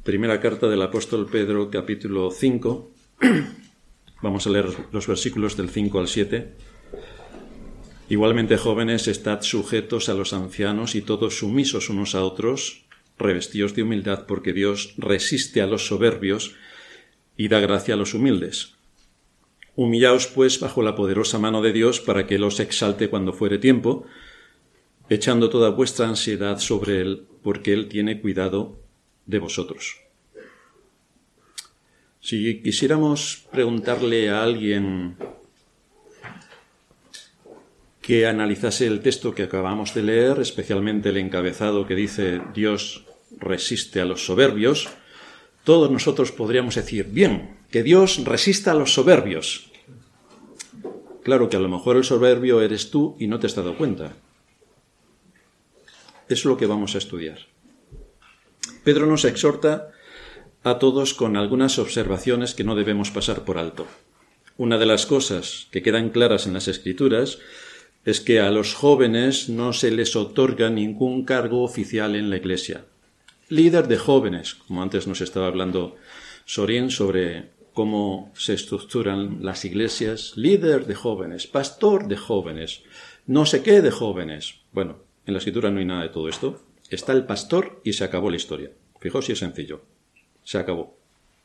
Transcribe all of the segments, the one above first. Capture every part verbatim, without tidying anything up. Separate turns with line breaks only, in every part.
Primera carta del apóstol Pedro, capítulo cinco. Vamos a leer los versículos del cinco al siete. Igualmente, jóvenes, estad sujetos a los ancianos y todos sumisos unos a otros, revestidos de humildad, porque Dios resiste a los soberbios y da gracia a los humildes. Humillaos, pues, bajo la poderosa mano de Dios, para que Él os exalte cuando fuere tiempo, echando toda vuestra ansiedad sobre Él, porque Él tiene cuidado de vosotros. Si quisiéramos preguntarle a alguien que analizase el texto que acabamos de leer, especialmente el encabezado que dice Dios resiste a los soberbios, todos nosotros podríamos decir, bien, que Dios resista a los soberbios. Claro que a lo mejor el soberbio eres tú y no te has dado cuenta. Es lo que vamos a estudiar. Pedro nos exhorta a todos con algunas observaciones que no debemos pasar por alto. Una de las cosas que quedan claras en las Escrituras es que a los jóvenes no se les otorga ningún cargo oficial en la Iglesia. Líder de jóvenes, como antes nos estaba hablando Sorín sobre cómo se estructuran las iglesias, líder de jóvenes, pastor de jóvenes, no sé qué de jóvenes. Bueno, en la Escritura no hay nada de todo esto. Está el pastor y se acabó la historia. Fijaos si es sencillo. Se acabó.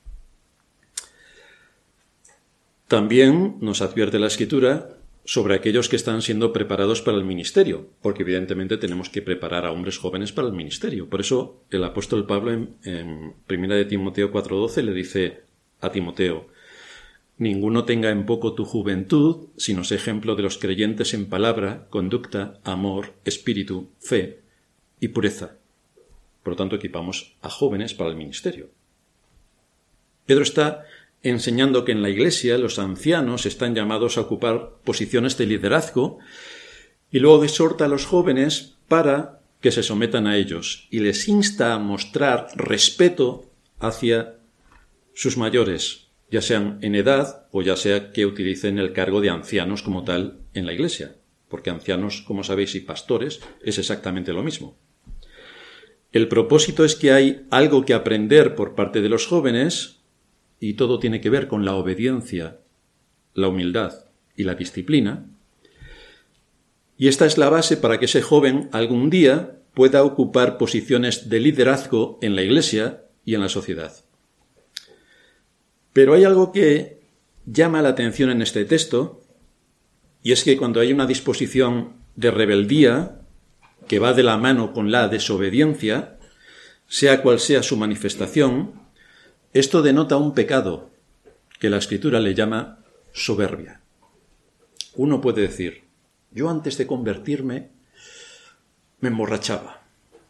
También nos advierte la Escritura sobre aquellos que están siendo preparados para el ministerio, porque evidentemente tenemos que preparar a hombres jóvenes para el ministerio. Por eso el apóstol Pablo en, en primera de Timoteo cuatro doce le dice a Timoteo: ninguno tenga en poco tu juventud, sino sé ejemplo de los creyentes en palabra, conducta, amor, espíritu, fe y pureza. Por lo tanto, equipamos a jóvenes para el ministerio. Pedro está enseñando que en la Iglesia los ancianos están llamados a ocupar posiciones de liderazgo y luego exhorta a los jóvenes para que se sometan a ellos y les insta a mostrar respeto hacia sus mayores, ya sean en edad o ya sea que utilicen el cargo de ancianos como tal en la Iglesia, porque ancianos, como sabéis, y pastores es exactamente lo mismo. El propósito es que hay algo que aprender por parte de los jóvenes y todo tiene que ver con la obediencia, la humildad y la disciplina. Y esta es la base para que ese joven algún día pueda ocupar posiciones de liderazgo en la Iglesia y en la sociedad. Pero hay algo que llama la atención en este texto, y es que cuando hay una disposición de rebeldía que va de la mano con la desobediencia, sea cual sea su manifestación, esto denota un pecado que la Escritura le llama soberbia. Uno puede decir, yo antes de convertirme me emborrachaba,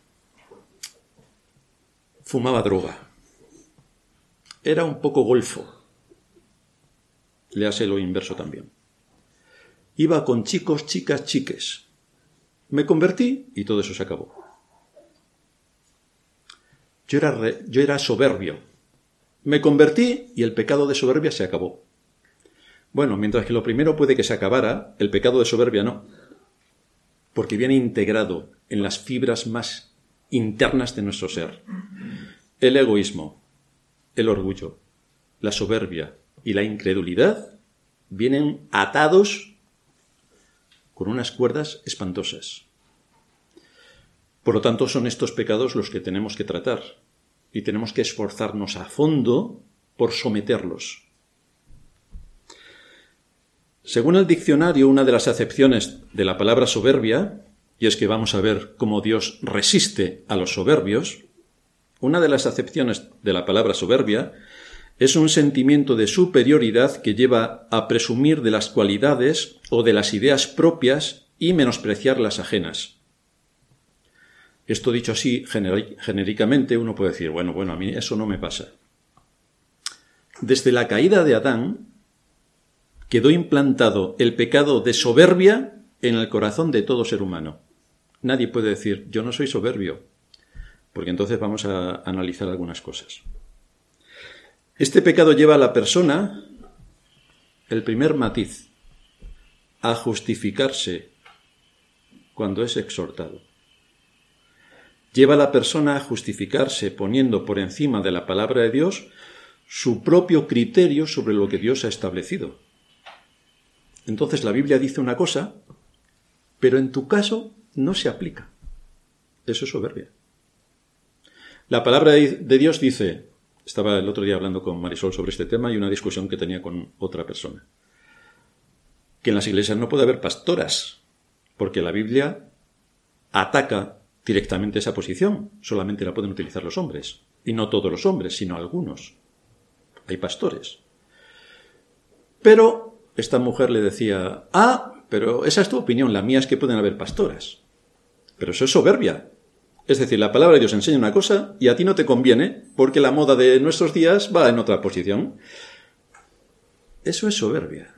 fumaba droga, era un poco golfo, le hace lo inverso también. Iba con chicos, chicas, chiques. Me convertí y todo eso se acabó. Yo era, re, yo era soberbio. Me convertí y el pecado de soberbia se acabó. Bueno, mientras que lo primero puede que se acabara, el pecado de soberbia no. Porque viene integrado en las fibras más internas de nuestro ser. El egoísmo, el orgullo, la soberbia y la incredulidad vienen atados con unas cuerdas espantosas. Por lo tanto, son estos pecados los que tenemos que tratar y tenemos que esforzarnos a fondo por someterlos. Según el diccionario, una de las acepciones de la palabra soberbia, y es que vamos a ver cómo Dios resiste a los soberbios, una de las acepciones de la palabra soberbia es un sentimiento de superioridad que lleva a presumir de las cualidades o de las ideas propias y menospreciar las ajenas. Esto dicho así, genéricamente, uno puede decir, bueno, bueno, a mí eso no me pasa. Desde la caída de Adán, quedó implantado el pecado de soberbia en el corazón de todo ser humano. Nadie puede decir, yo no soy soberbio, porque entonces vamos a analizar algunas cosas. Este pecado lleva a la persona, el primer matiz, a justificarse cuando es exhortado. lleva a la persona a justificarse poniendo por encima de la palabra de Dios su propio criterio sobre lo que Dios ha establecido. Entonces la Biblia dice una cosa, pero en tu caso no se aplica. Eso es soberbia. La palabra de Dios dice, estaba el otro día hablando con Marisol sobre este tema y una discusión que tenía con otra persona, que en las iglesias no puede haber pastoras, porque la Biblia ataca directamente esa posición, solamente la pueden utilizar los hombres, y no todos los hombres, sino algunos. Hay pastores. Pero esta mujer le decía, ah, pero esa es tu opinión, la mía es que pueden haber pastoras. Pero eso es soberbia. Es decir, la palabra de Dios enseña una cosa y a ti no te conviene porque la moda de nuestros días va en otra posición. Eso es soberbia.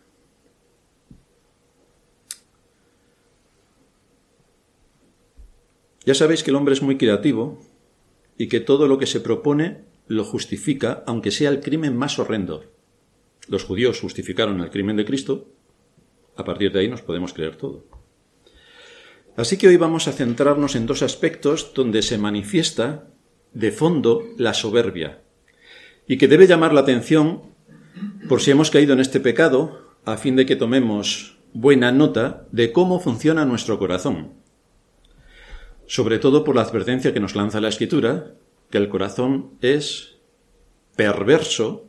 Ya sabéis que el hombre es muy creativo y que todo lo que se propone lo justifica, aunque sea el crimen más horrendo. Los judíos justificaron el crimen de Cristo, a partir de ahí nos podemos creer todo. Así que hoy vamos a centrarnos en dos aspectos donde se manifiesta de fondo la soberbia y que debe llamar la atención por si hemos caído en este pecado, a fin de que tomemos buena nota de cómo funciona nuestro corazón. Sobre todo por la advertencia que nos lanza la Escritura, que el corazón es perverso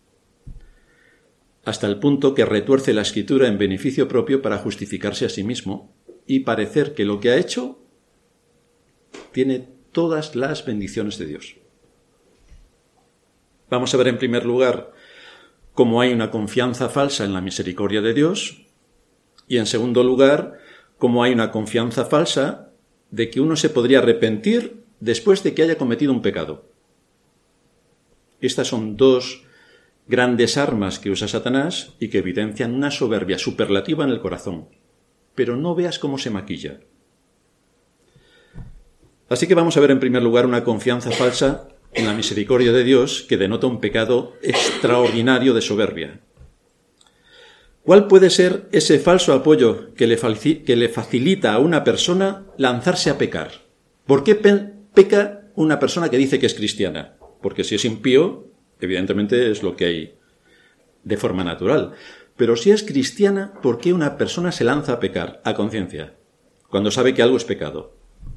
hasta el punto que retuerce la Escritura en beneficio propio para justificarse a sí mismo y parecer que lo que ha hecho tiene todas las bendiciones de Dios. Vamos a ver en primer lugar cómo hay una confianza falsa en la misericordia de Dios y en segundo lugar cómo hay una confianza falsa de que uno se podría arrepentir después de que haya cometido un pecado. Estas son dos grandes armas que usa Satanás y que evidencian una soberbia superlativa en el corazón. Pero no veas cómo se maquilla. Así que vamos a ver en primer lugar una confianza falsa en la misericordia de Dios que denota un pecado extraordinario de soberbia. ¿Cuál puede ser ese falso apoyo que le, que le facilita a una persona lanzarse a pecar? ¿Por qué pe peca una persona que dice que es cristiana? Porque si es impío, evidentemente es lo que hay de forma natural. Pero si es cristiana, ¿por qué una persona se lanza a pecar a conciencia, cuando sabe que algo es pecado?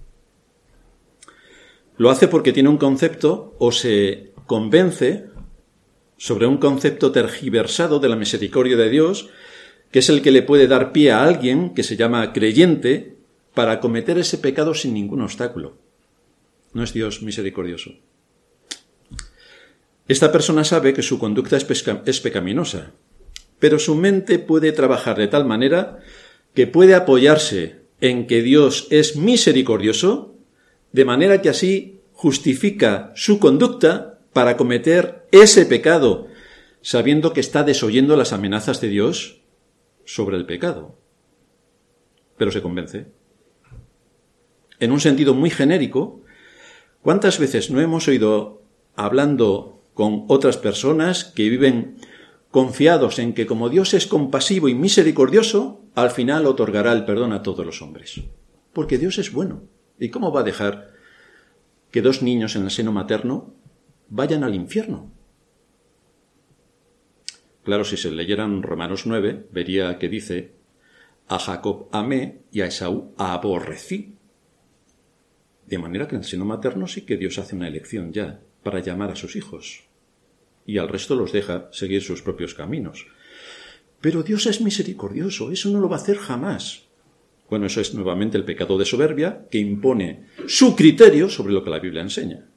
Lo hace porque tiene un concepto o se convence sobre un concepto tergiversado de la misericordia de Dios, que es el que le puede dar pie a alguien que se llama creyente para cometer ese pecado sin ningún obstáculo. No es Dios misericordioso. Esta persona sabe que su conducta es, pesca es pecaminosa, pero su mente puede trabajar de tal manera que puede apoyarse en que Dios es misericordioso, de manera que así justifica su conducta para cometer ese pecado, sabiendo que está desoyendo las amenazas de Dios sobre el pecado. Pero se convence. En un sentido muy genérico, ¿cuántas veces no hemos oído hablando con otras personas que viven confiados en que como Dios es compasivo y misericordioso, al final otorgará el perdón a todos los hombres? Porque Dios es bueno. ¿Y cómo va a dejar que dos niños en el seno materno vayan al infierno? Claro, si se leyeran Romanos nueve, vería que dice: a Jacob amé y a Esaú aborrecí. De manera que en el seno materno sí que Dios hace una elección ya para llamar a sus hijos, y al resto los deja seguir sus propios caminos. Pero Dios es misericordioso, eso no lo va a hacer jamás. Bueno, eso es nuevamente el pecado de soberbia que impone su criterio sobre lo que la Biblia enseña.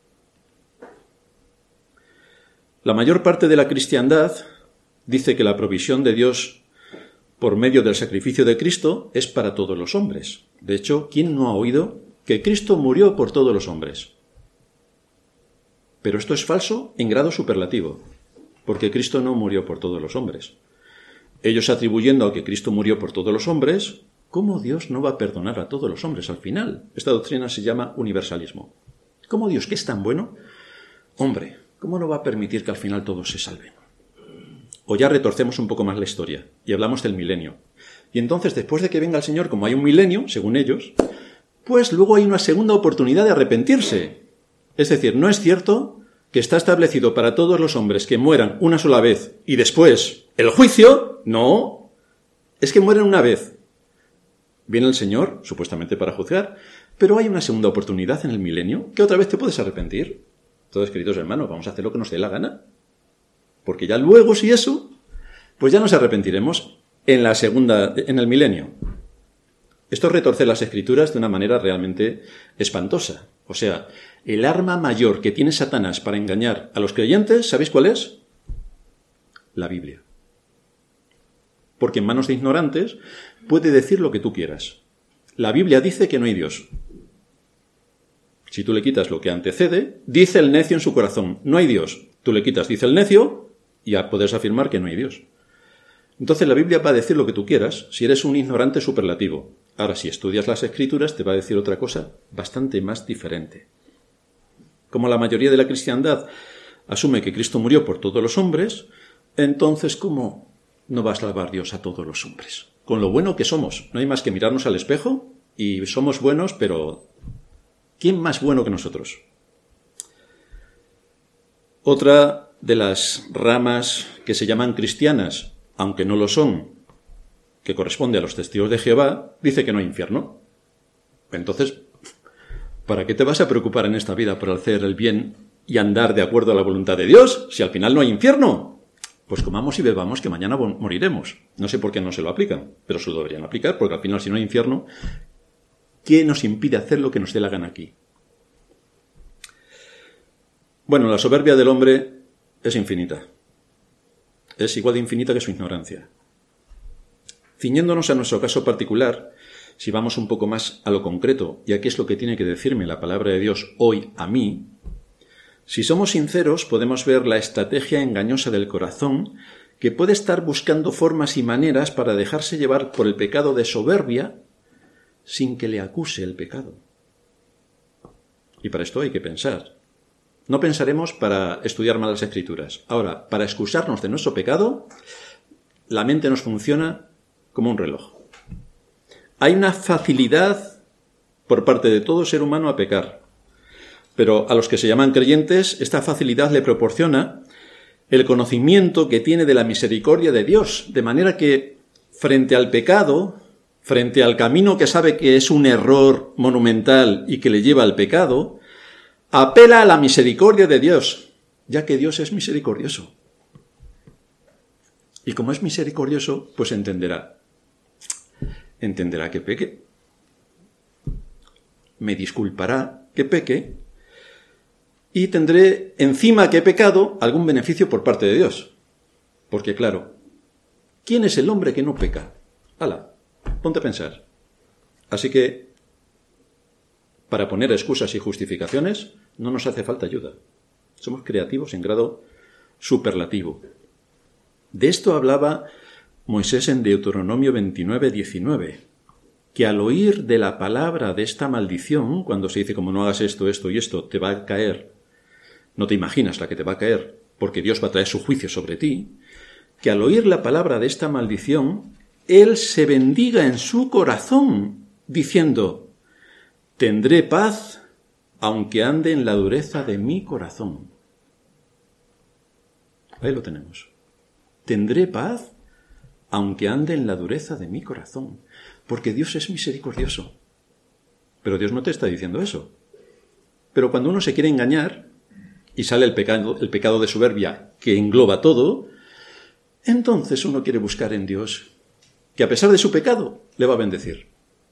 La mayor parte de la cristiandad dice que la provisión de Dios por medio del sacrificio de Cristo es para todos los hombres. De hecho, ¿quién no ha oído que Cristo murió por todos los hombres? Pero esto es falso en grado superlativo, porque Cristo no murió por todos los hombres. Ellos atribuyendo a que Cristo murió por todos los hombres, ¿cómo Dios no va a perdonar a todos los hombres al final? Esta doctrina se llama universalismo. ¿Cómo Dios, que es tan bueno? Hombre, ¿cómo no va a permitir que al final todos se salven? O ya retorcemos un poco más la historia y hablamos del milenio. Y entonces, después de que venga el Señor, como hay un milenio, según ellos, pues luego hay una segunda oportunidad de arrepentirse. Es decir, no es cierto que está establecido para todos los hombres que mueran una sola vez y después el juicio. No, es que mueren una vez. Viene el Señor, supuestamente para juzgar, pero hay una segunda oportunidad en el milenio que otra vez te puedes arrepentir. Entonces, queridos hermanos, vamos a hacer lo que nos dé la gana. Porque ya luego, si eso, pues ya nos arrepentiremos en la segunda, en el milenio. Esto retorce las Escrituras de una manera realmente espantosa. O sea, el arma mayor que tiene Satanás para engañar a los creyentes, ¿sabéis cuál es? La Biblia. Porque en manos de ignorantes puede decir lo que tú quieras. La Biblia dice que no hay Dios. Si tú le quitas lo que antecede, dice el necio en su corazón, no hay Dios. Tú le quitas, dice el necio, y ya puedes afirmar que no hay Dios. Entonces la Biblia va a decir lo que tú quieras si eres un ignorante superlativo. Ahora, si estudias las Escrituras, te va a decir otra cosa bastante más diferente. Como la mayoría de la cristiandad asume que Cristo murió por todos los hombres, entonces, ¿cómo no va a salvar Dios a todos los hombres? Con lo bueno que somos. No hay más que mirarnos al espejo y somos buenos, pero ¿quién más bueno que nosotros? Otra de las ramas que se llaman cristianas, aunque no lo son, que corresponde a los testigos de Jehová, dice que no hay infierno. Entonces, ¿para qué te vas a preocupar en esta vida por hacer el bien y andar de acuerdo a la voluntad de Dios si al final no hay infierno? Pues comamos y bebamos que mañana moriremos. No sé por qué no se lo aplican, pero se lo deberían aplicar, porque al final si no hay infierno, ¿qué nos impide hacer lo que nos dé la gana aquí? Bueno, la soberbia del hombre es infinita. Es igual de infinita que su ignorancia. Ciñéndonos a nuestro caso particular, si vamos un poco más a lo concreto, y aquí es lo que tiene que decirme la palabra de Dios hoy a mí, si somos sinceros podemos ver la estrategia engañosa del corazón que puede estar buscando formas y maneras para dejarse llevar por el pecado de soberbia sin que le acuse el pecado. Y para esto hay que pensar. No pensaremos para estudiar mal las Escrituras. Ahora, para excusarnos de nuestro pecado, la mente nos funciona como un reloj. Hay una facilidad por parte de todo ser humano a pecar, pero a los que se llaman creyentes, esta facilidad le proporciona el conocimiento que tiene de la misericordia de Dios, de manera que frente al pecado, frente al camino que sabe que es un error monumental y que le lleva al pecado, apela a la misericordia de Dios, ya que Dios es misericordioso. Y como es misericordioso, pues entenderá. Entenderá que peque, me disculpará que peque, y tendré encima que he pecado algún beneficio por parte de Dios. Porque claro, ¿quién es el hombre que no peca? ¡Hala! Ponte a pensar. Así que, para poner excusas y justificaciones, no nos hace falta ayuda. Somos creativos en grado superlativo. De esto hablaba Moisés en Deuteronomio veintinueve, diecinueve, que al oír de la palabra de esta maldición, cuando se dice como no hagas esto, esto y esto, te va a caer, no te imaginas la que te va a caer, porque Dios va a traer su juicio sobre ti, que al oír la palabra de esta maldición, él se bendiga en su corazón, diciendo, tendré paz, aunque ande en la dureza de mi corazón. Ahí lo tenemos. Tendré paz, aunque ande en la dureza de mi corazón, porque Dios es misericordioso. Pero Dios no te está diciendo eso. Pero cuando uno se quiere engañar, y sale el pecado, el pecado de soberbia que engloba todo, entonces uno quiere buscar en Dios, que a pesar de su pecado, le va a bendecir.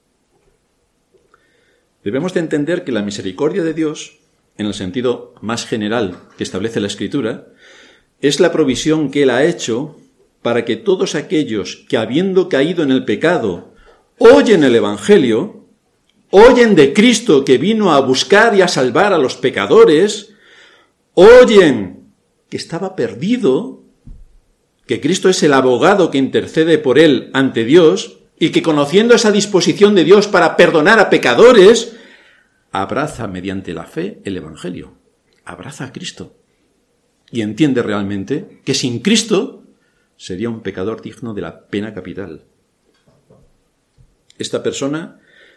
Debemos de entender que la misericordia de Dios, en el sentido más general que establece la Escritura, es la provisión que Él ha hecho para que todos aquellos que, habiendo caído en el pecado, oyen el Evangelio, oyen de Cristo que vino a buscar y a salvar a los pecadores, oyen que estaba perdido, que Cristo es el abogado que intercede por él ante Dios, y que conociendo esa disposición de Dios para perdonar a pecadores, abraza mediante la fe el Evangelio, abraza a Cristo, y entiende realmente que sin Cristo sería un pecador digno de la pena capital. Esta persona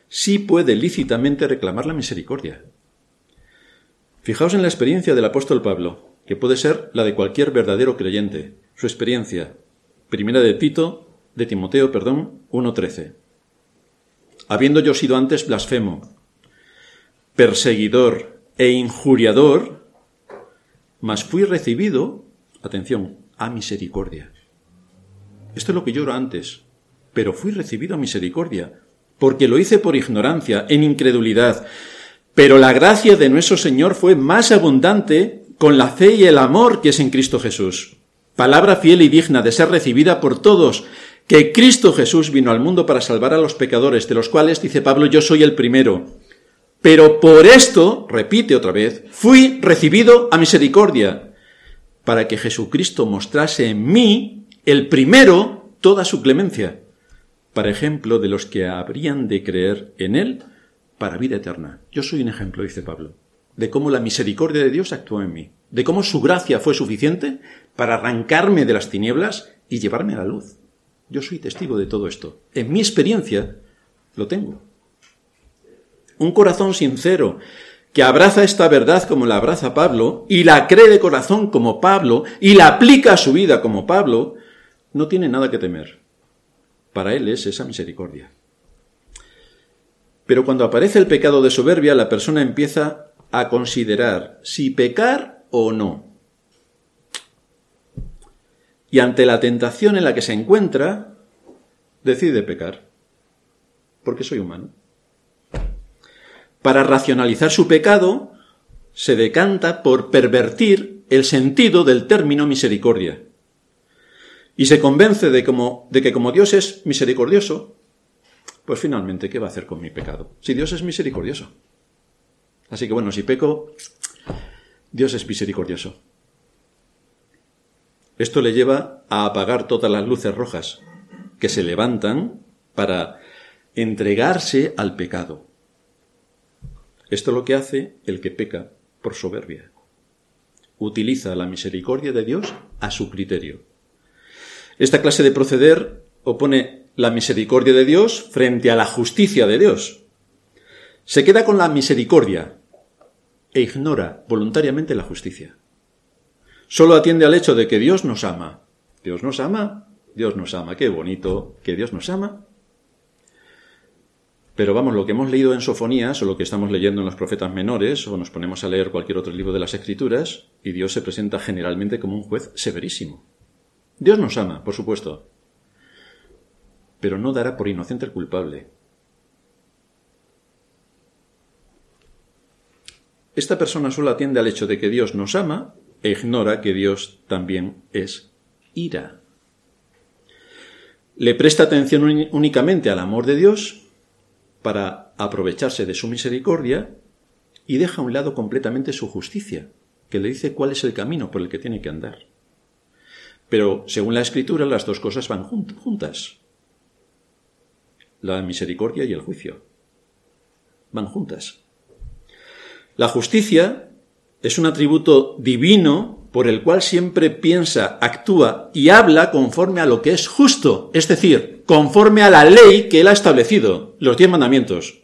sí puede lícitamente reclamar la misericordia. Fijaos en la experiencia del apóstol Pablo, que puede ser la de cualquier verdadero creyente. Su experiencia, primera de Tito, de Timoteo, perdón, uno trece. Habiendo yo sido antes blasfemo, perseguidor e injuriador, mas fui recibido, atención, a misericordia. Esto es lo que yo era antes, pero fui recibido a misericordia, porque lo hice por ignorancia, en incredulidad. Pero la gracia de nuestro Señor fue más abundante con la fe y el amor que es en Cristo Jesús. Palabra fiel y digna de ser recibida por todos, que Cristo Jesús vino al mundo para salvar a los pecadores, de los cuales, dice Pablo, yo soy el primero. Pero por esto, repite otra vez, fui recibido a misericordia, para que Jesucristo mostrase en mí, el primero, toda su clemencia, para ejemplo de los que habrían de creer en él para vida eterna. Yo soy un ejemplo, dice Pablo, de cómo la misericordia de Dios actuó en mí, de cómo su gracia fue suficiente para arrancarme de las tinieblas y llevarme a la luz. Yo soy testigo de todo esto. En mi experiencia lo tengo. Un corazón sincero que abraza esta verdad como la abraza Pablo y la cree de corazón como Pablo y la aplica a su vida como Pablo, no tiene nada que temer. Para él es esa misericordia. Pero cuando aparece el pecado de soberbia, la persona empieza a considerar si pecar o no. Y ante la tentación en la que se encuentra, decide pecar, porque soy humano. Para racionalizar su pecado, se decanta por pervertir el sentido del término misericordia. Y se convence de, como, de que como Dios es misericordioso, pues finalmente, ¿qué va a hacer con mi pecado? Si Dios es misericordioso. Así que bueno, si peco, Dios es misericordioso. Esto le lleva a apagar todas las luces rojas que se levantan para entregarse al pecado. Esto es lo que hace el que peca por soberbia. Utiliza la misericordia de Dios a su criterio. Esta clase de proceder opone la misericordia de Dios frente a la justicia de Dios. Se queda con la misericordia e ignora voluntariamente la justicia. Solo atiende al hecho de que Dios nos ama. Dios nos ama, Dios nos ama. Qué bonito que Dios nos ama. Pero vamos, lo que hemos leído en Sofonías, o lo que estamos leyendo en los profetas menores, o nos ponemos a leer cualquier otro libro de las Escrituras, y Dios se presenta generalmente como un juez severísimo. Dios nos ama, por supuesto, pero no dará por inocente al culpable. Esta persona solo atiende al hecho de que Dios nos ama e ignora que Dios también es ira. Le presta atención únicamente al amor de Dios para aprovecharse de su misericordia y deja a un lado completamente su justicia, que le dice cuál es el camino por el que tiene que andar. Pero, según la Escritura, las dos cosas van juntas. La misericordia y el juicio van juntas. La justicia es un atributo divino por el cual siempre piensa, actúa y habla conforme a lo que es justo, es decir, conforme a la ley que él ha establecido, los diez mandamientos.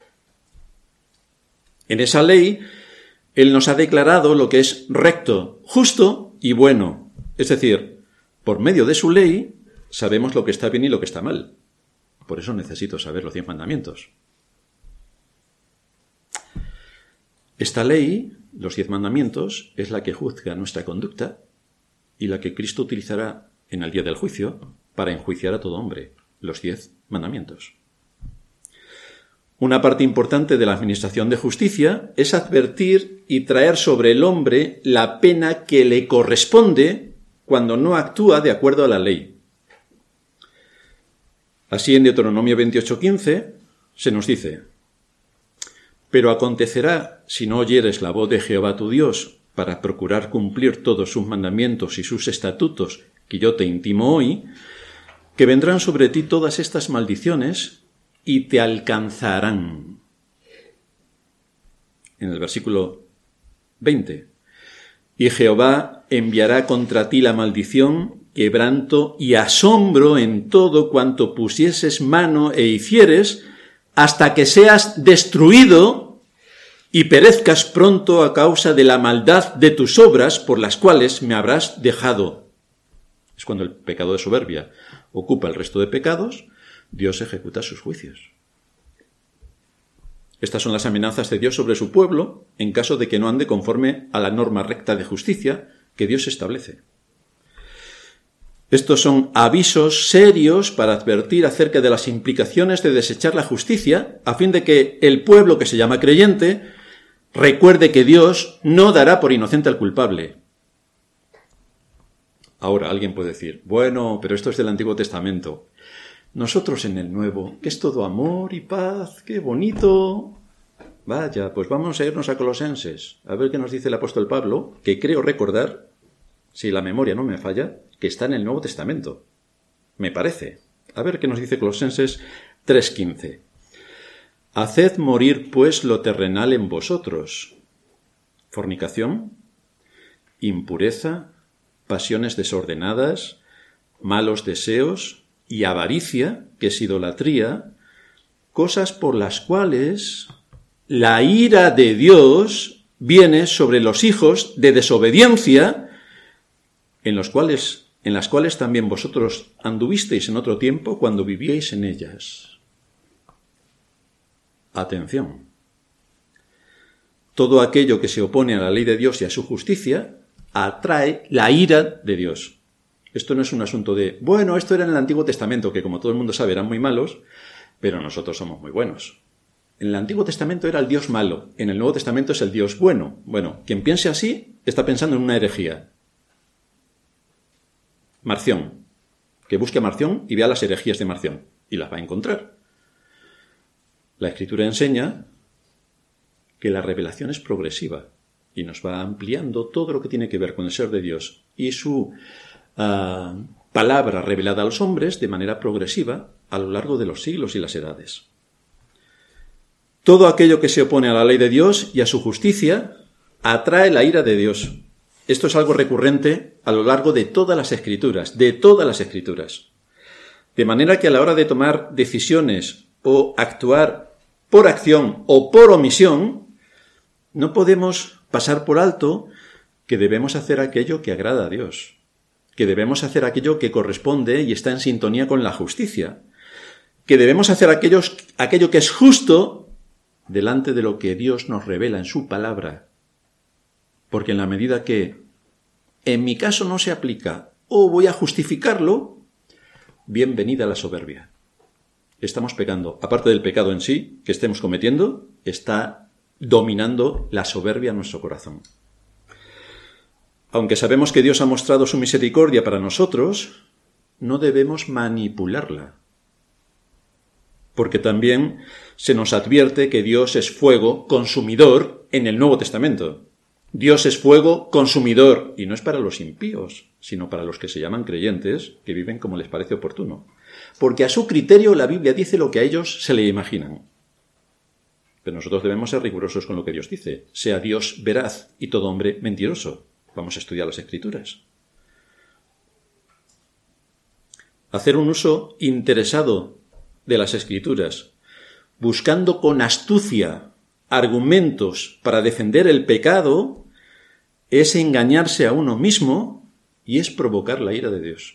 En esa ley, él nos ha declarado lo que es recto, justo y bueno. Es decir, por medio de su ley, sabemos lo que está bien y lo que está mal. Por eso necesito saber los diez mandamientos. Esta ley, los diez mandamientos, es la que juzga nuestra conducta y la que Cristo utilizará en el día del juicio para enjuiciar a todo hombre, los diez mandamientos. Una parte importante de la administración de justicia es advertir y traer sobre el hombre la pena que le corresponde cuando no actúa de acuerdo a la ley. Así en Deuteronomio veintiocho quince se nos dice: pero acontecerá, si no oyeres la voz de Jehová tu Dios, para procurar cumplir todos sus mandamientos y sus estatutos que yo te intimo hoy, que vendrán sobre ti todas estas maldiciones y te alcanzarán. En el versículo veinte. Y Jehová enviará contra ti la maldición, quebranto y asombro en todo cuanto pusieses mano e hicieres, hasta que seas destruido y perezcas pronto a causa de la maldad de tus obras por las cuales me habrás dejado. Es cuando el pecado de soberbia ocupa el resto de pecados, Dios ejecuta sus juicios. Estas son las amenazas de Dios sobre su pueblo en caso de que no ande conforme a la norma recta de justicia que Dios establece. Estos son avisos serios para advertir acerca de las implicaciones de desechar la justicia, a fin de que el pueblo que se llama creyente recuerde que Dios no dará por inocente al culpable. Ahora alguien puede decir, bueno, pero esto es del Antiguo Testamento. Nosotros en el Nuevo, que es todo amor y paz, qué bonito. Vaya, pues vamos a irnos a Colosenses, a ver qué nos dice el apóstol Pablo, que creo recordar, si la memoria no me falla, que está en el Nuevo Testamento. Me parece. A ver qué nos dice Colosenses tres quince. Haced morir, pues, lo terrenal en vosotros. Fornicación, impureza, pasiones desordenadas, malos deseos y avaricia, que es idolatría, cosas por las cuales la ira de Dios viene sobre los hijos de desobediencia, en los cuales, en las cuales también vosotros anduvisteis en otro tiempo cuando vivíais en ellas. Atención. Todo aquello que se opone a la ley de Dios y a su justicia atrae la ira de Dios. Esto no es un asunto de, bueno, esto era en el Antiguo Testamento, que como todo el mundo sabe eran muy malos, pero nosotros somos muy buenos. En el Antiguo Testamento era el Dios malo, en el Nuevo Testamento es el Dios bueno. Bueno, quien piense así está pensando en una herejía. Marción. Que busque a Marción y vea las herejías de Marción, y las va a encontrar. La Escritura enseña que la revelación es progresiva y nos va ampliando todo lo que tiene que ver con el ser de Dios y su uh, palabra revelada a los hombres de manera progresiva a lo largo de los siglos y las edades. Todo aquello que se opone a la ley de Dios y a su justicia atrae la ira de Dios. Esto es algo recurrente a lo largo de todas las Escrituras, de todas las Escrituras. De manera que a la hora de tomar decisiones o actuar por acción o por omisión, no podemos pasar por alto que debemos hacer aquello que agrada a Dios, que debemos hacer aquello que corresponde y está en sintonía con la justicia, que debemos hacer aquellos, aquello que es justo delante de lo que Dios nos revela en su palabra, porque en la medida que en mi caso no se aplica o voy a justificarlo, bienvenida la soberbia. Estamos pecando. Aparte del pecado en sí que estemos cometiendo, está dominando la soberbia en nuestro corazón. Aunque sabemos que Dios ha mostrado su misericordia para nosotros, no debemos manipularla. Porque también se nos advierte que Dios es fuego consumidor en el Nuevo Testamento. Dios es fuego consumidor, y no es para los impíos, sino para los que se llaman creyentes, que viven como les parece oportuno. Porque a su criterio la Biblia dice lo que a ellos se le imaginan. Pero nosotros debemos ser rigurosos con lo que Dios dice. Sea Dios veraz y todo hombre mentiroso. Vamos a estudiar las Escrituras. Hacer un uso interesado de las Escrituras, buscando con astucia argumentos para defender el pecado, es engañarse a uno mismo y es provocar la ira de Dios.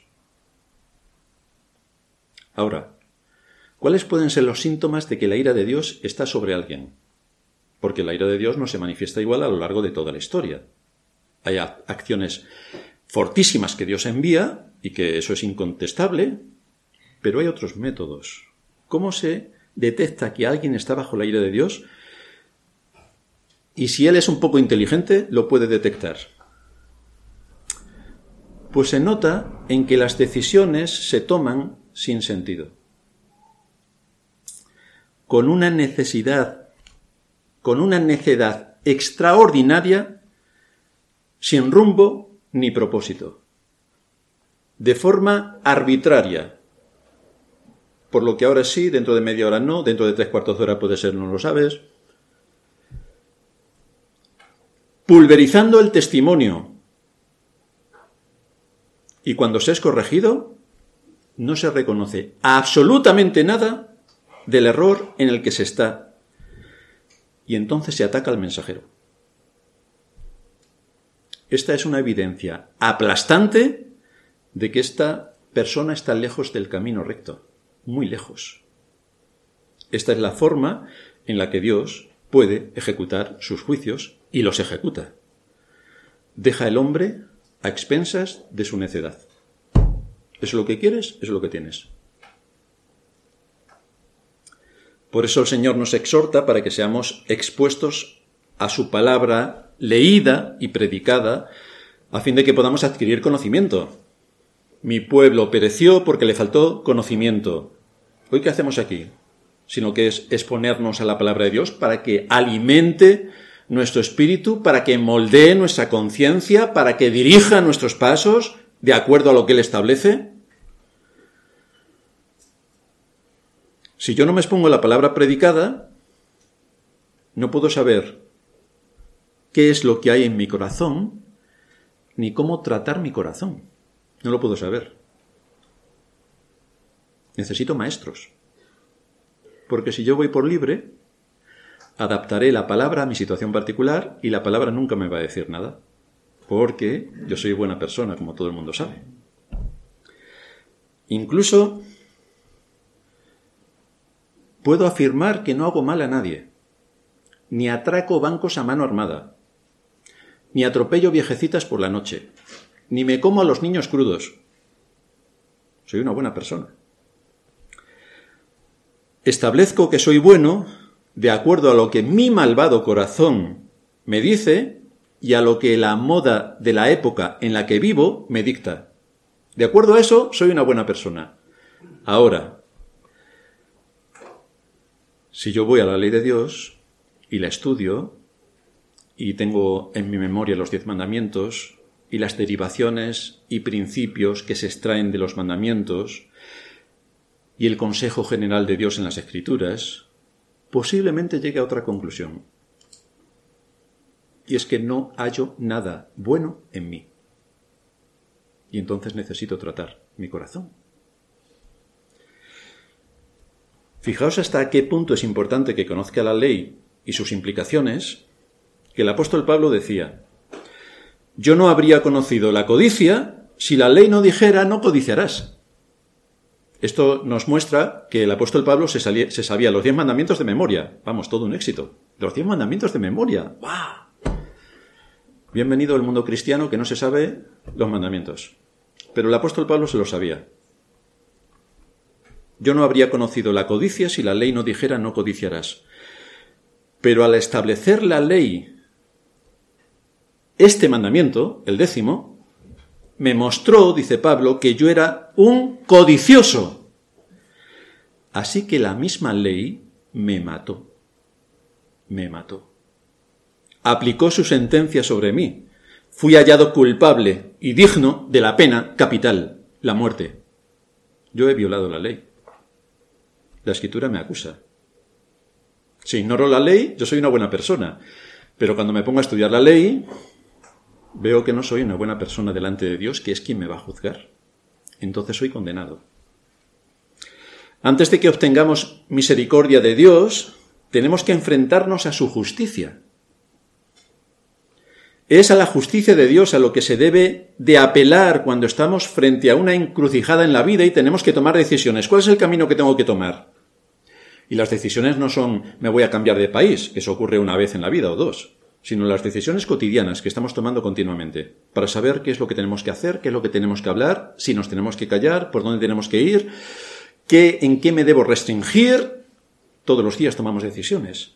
Ahora, ¿cuáles pueden ser los síntomas de que la ira de Dios está sobre alguien? Porque la ira de Dios no se manifiesta igual a lo largo de toda la historia. Hay acciones fortísimas que Dios envía, y que eso es incontestable, pero hay otros métodos. ¿Cómo se detecta que alguien está bajo la ira de Dios? Y si él es un poco inteligente, lo puede detectar. Pues se nota en que las decisiones se toman sin sentido, con una necesidad, con una necedad extraordinaria, sin rumbo ni propósito, de forma arbitraria, por lo que ahora sí, dentro de media hora no, dentro de tres cuartos de hora puede ser, no lo sabes, pulverizando el testimonio, y cuando se es corregido, no se reconoce absolutamente nada del error en el que se está. Y entonces se ataca al mensajero. Esta es una evidencia aplastante de que esta persona está lejos del camino recto, muy lejos. Esta es la forma en la que Dios puede ejecutar sus juicios y los ejecuta. Deja al hombre a expensas de su necedad. Es lo que quieres, es lo que tienes. Por eso el Señor nos exhorta para que seamos expuestos a su palabra leída y predicada, a fin de que podamos adquirir conocimiento. Mi pueblo pereció porque le faltó conocimiento. ¿Hoy qué hacemos aquí? Sino que es exponernos a la palabra de Dios para que alimente nuestro espíritu, para que moldee nuestra conciencia, para que dirija nuestros pasos de acuerdo a lo que Él establece. Si yo no me expongo a la palabra predicada, no puedo saber qué es lo que hay en mi corazón, ni cómo tratar mi corazón. No lo puedo saber. Necesito maestros. Porque si yo voy por libre, adaptaré la palabra a mi situación particular y la palabra nunca me va a decir nada. Porque yo soy buena persona, como todo el mundo sabe. Incluso puedo afirmar que no hago mal a nadie, ni atraco bancos a mano armada, ni atropello viejecitas por la noche, ni me como a los niños crudos. Soy una buena persona. Establezco que soy bueno de acuerdo a lo que mi malvado corazón me dice y a lo que la moda de la época en la que vivo me dicta. De acuerdo a eso, soy una buena persona. Ahora, si yo voy a la ley de Dios y la estudio y tengo en mi memoria los diez mandamientos y las derivaciones y principios que se extraen de los mandamientos y el consejo general de Dios en las Escrituras, posiblemente llegue a otra conclusión. Y es que no hallo nada bueno en mí. Y entonces necesito tratar mi corazón. Fijaos hasta qué punto es importante que conozca la ley y sus implicaciones, que el apóstol Pablo decía: yo no habría conocido la codicia si la ley no dijera no codiciarás. Esto nos muestra que el apóstol Pablo se, salía, se sabía los diez mandamientos de memoria. Vamos, todo un éxito. Los diez mandamientos de memoria. ¡Wow! Bienvenido al mundo cristiano que no se sabe los mandamientos. Pero el apóstol Pablo se los sabía. Yo no habría conocido la codicia si la ley no dijera no codiciarás. Pero al establecer la ley, este mandamiento, el décimo, me mostró, dice Pablo, que yo era un codicioso. Así que la misma ley me mató. Me mató. Aplicó su sentencia sobre mí. Fui hallado culpable y digno de la pena capital, la muerte. Yo he violado la ley. La Escritura me acusa. Si ignoro la ley, yo soy una buena persona. Pero cuando me pongo a estudiar la ley, veo que no soy una buena persona delante de Dios, que es quien me va a juzgar. Entonces soy condenado. Antes de que obtengamos misericordia de Dios, tenemos que enfrentarnos a su justicia. Es a la justicia de Dios a lo que se debe de apelar cuando estamos frente a una encrucijada en la vida y tenemos que tomar decisiones. ¿Cuál es el camino que tengo que tomar? Y las decisiones no son me voy a cambiar de país, que eso ocurre una vez en la vida o dos, sino las decisiones cotidianas que estamos tomando continuamente para saber qué es lo que tenemos que hacer, qué es lo que tenemos que hablar, si nos tenemos que callar, por dónde tenemos que ir, qué, en qué me debo restringir. Todos los días tomamos decisiones.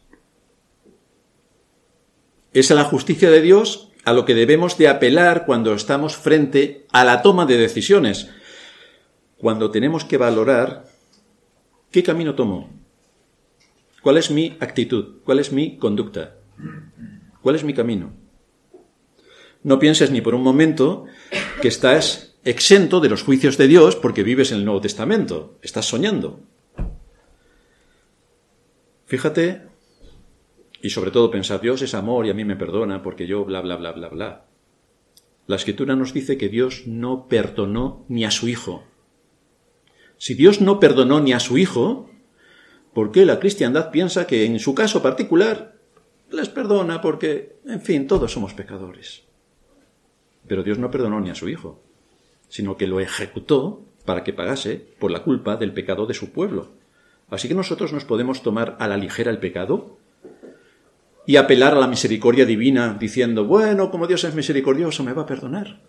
Es a la justicia de Dios a lo que debemos de apelar cuando estamos frente a la toma de decisiones, cuando tenemos que valorar qué camino tomo, cuál es mi actitud, cuál es mi conducta. ¿Cuál es mi camino? No pienses ni por un momento que estás exento de los juicios de Dios porque vives en el Nuevo Testamento. Estás soñando. Fíjate, y sobre todo pensar, Dios es amor y a mí me perdona porque yo bla, bla, bla, bla, bla. La Escritura nos dice que Dios no perdonó ni a su Hijo. Si Dios no perdonó ni a su Hijo, ¿Por qué la cristiandad piensa que en su caso particular les perdona porque, en fin, todos somos pecadores? Pero Dios no perdonó ni a su Hijo, sino que lo ejecutó para que pagase por la culpa del pecado de su pueblo. Así que nosotros nos podemos tomar a la ligera el pecado y apelar a la misericordia divina diciendo, bueno, como Dios es misericordioso, me va a perdonar.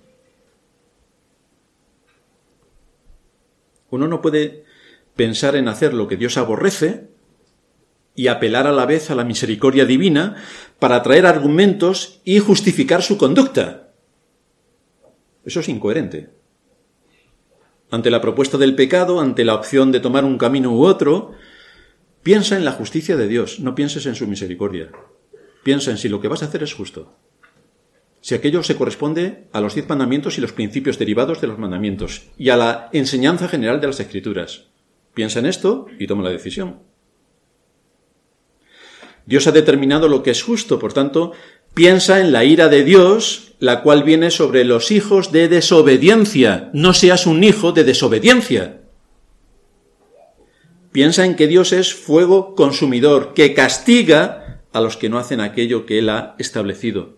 Uno no puede pensar en hacer lo que Dios aborrece y apelar a la vez a la misericordia divina para traer argumentos y justificar su conducta. Eso es incoherente. Ante la propuesta del pecado, ante la opción de tomar un camino u otro, piensa en la justicia de Dios, no pienses en su misericordia. Piensa en si lo que vas a hacer es justo. Si aquello se corresponde a los diez mandamientos y los principios derivados de los mandamientos y a la enseñanza general de las Escrituras. Piensa en esto y toma la decisión. Dios ha determinado lo que es justo, por tanto, piensa en la ira de Dios, la cual viene sobre los hijos de desobediencia. No seas un hijo de desobediencia. Piensa en que Dios es fuego consumidor, que castiga a los que no hacen aquello que Él ha establecido.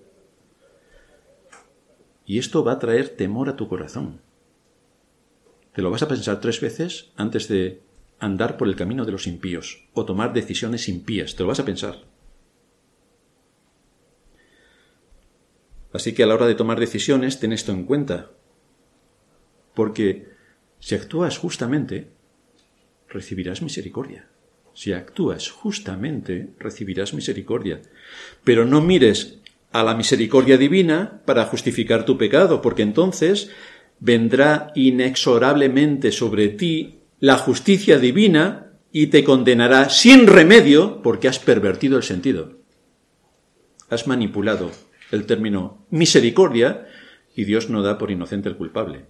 Y esto va a traer temor a tu corazón. Te lo vas a pensar tres veces antes de andar por el camino de los impíos o tomar decisiones impías. Te lo vas a pensar. Así que a la hora de tomar decisiones, ten esto en cuenta. Porque si actúas justamente, recibirás misericordia. Si actúas justamente, recibirás misericordia. Pero no mires a la misericordia divina para justificar tu pecado, porque entonces vendrá inexorablemente sobre ti la justicia divina y te condenará sin remedio porque has pervertido el sentido. Has manipulado el término misericordia y Dios no da por inocente el culpable.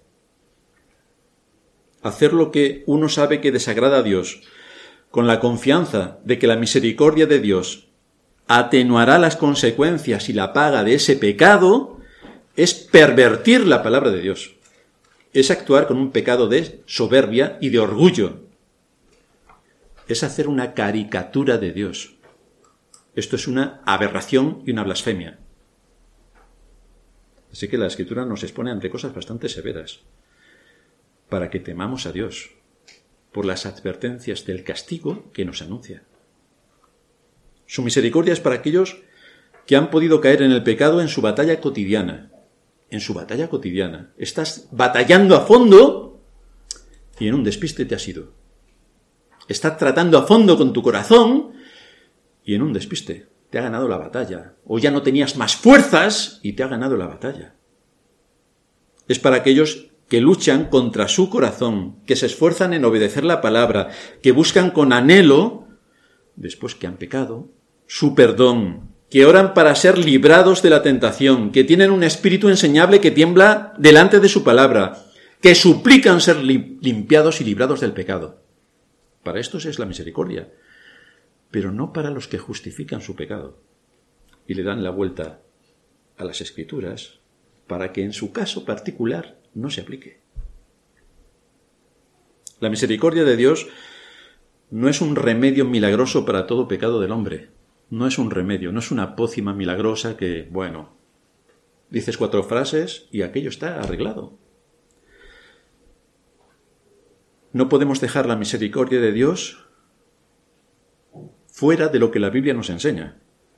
Hacer lo que uno sabe que desagrada a Dios, con la confianza de que la misericordia de Dios atenuará las consecuencias y la paga de ese pecado, es pervertir la palabra de Dios. Es actuar con un pecado de soberbia y de orgullo. Es hacer una caricatura de Dios. Esto es una aberración y una blasfemia. Así que la Escritura nos expone ante cosas bastante severas, para que temamos a Dios, por las advertencias del castigo que nos anuncia. Su misericordia es para aquellos que han podido caer en el pecado en su batalla cotidiana. En su batalla cotidiana. Estás batallando a fondo y en un despiste te has ido. Estás tratando a fondo con tu corazón y en un despiste te ha ganado la batalla. O ya no tenías más fuerzas y te ha ganado la batalla. Es para aquellos que luchan contra su corazón, que se esfuerzan en obedecer la palabra, que buscan con anhelo, después que han pecado, su perdón, que oran para ser librados de la tentación, que tienen un espíritu enseñable que tiembla delante de su palabra, que suplican ser limpiados y librados del pecado. Para estos es la misericordia, pero no para los que justifican su pecado y le dan la vuelta a las Escrituras para que en su caso particular no se aplique. La misericordia de Dios no es un remedio milagroso para todo pecado del hombre. No es un remedio, no es una pócima milagrosa que, bueno, dices cuatro frases y aquello está arreglado. No podemos dejar la misericordia de Dios fuera de lo que la Biblia nos enseña.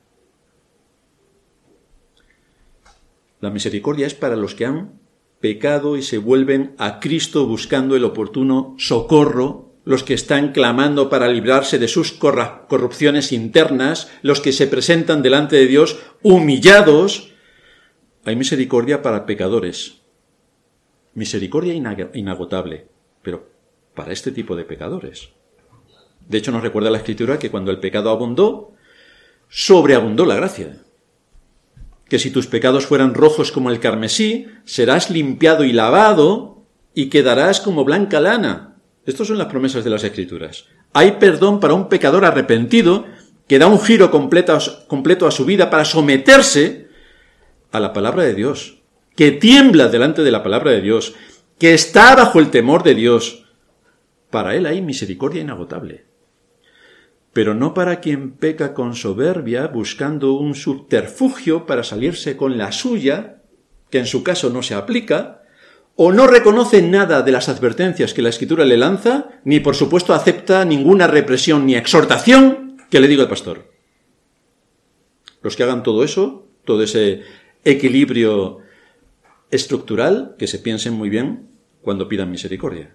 La misericordia es para los que han pecado y se vuelven a Cristo buscando el oportuno socorro, los que están clamando para librarse de sus corrupciones internas, los que se presentan delante de Dios humillados. Hay misericordia para pecadores. Misericordia inagotable, pero para este tipo de pecadores. De hecho, nos recuerda la Escritura que cuando el pecado abundó, sobreabundó la gracia. Que si tus pecados fueran rojos como el carmesí, serás limpiado y lavado y quedarás como blanca lana. Estas son las promesas de las Escrituras. Hay perdón para un pecador arrepentido que da un giro completo, completo a su vida para someterse a la palabra de Dios, que tiembla delante de la palabra de Dios, que está bajo el temor de Dios. Para él hay misericordia inagotable. pero no para quien peca con soberbia buscando un subterfugio para salirse con la suya, que en su caso no se aplica, o no reconoce nada de las advertencias que la Escritura le lanza, ni por supuesto acepta ninguna represión ni exhortación que le diga el pastor. Los que hagan todo eso, todo ese equilibrio estructural, que se piensen muy bien cuando pidan misericordia.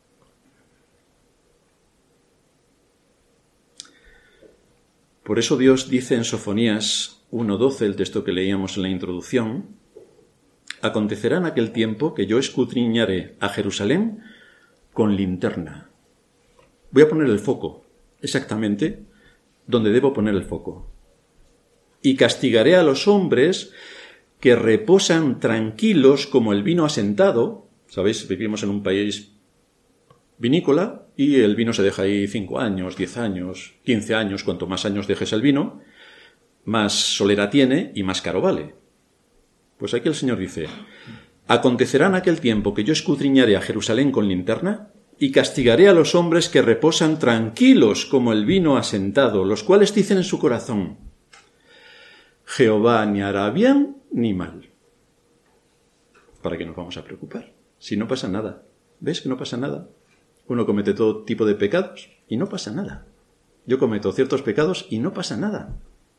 Por eso Dios dice en Sofonías uno doce, el texto que leíamos en la introducción, acontecerá en aquel tiempo que yo escudriñaré a Jerusalén con linterna. Voy a poner el foco, exactamente donde debo poner el foco. Y castigaré a los hombres que reposan tranquilos como el vino asentado. Sabéis, vivimos en un país vinícola y el vino se deja ahí cinco años, diez años, quince años. Cuanto más años dejes el vino, más solera tiene y más caro vale. Pues aquí el Señor dice, acontecerá en aquel tiempo que yo escudriñaré a Jerusalén con linterna y castigaré a los hombres que reposan tranquilos como el vino asentado, los cuales dicen en su corazón, Jehová ni hará bien ni mal. ¿Para qué nos vamos a preocupar? Si no pasa nada. ¿Ves que no pasa nada? Uno comete todo tipo de pecados y no pasa nada. Yo cometo ciertos pecados y no pasa nada.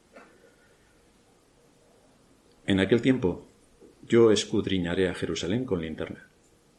En aquel tiempo yo escudriñaré a Jerusalén con linterna.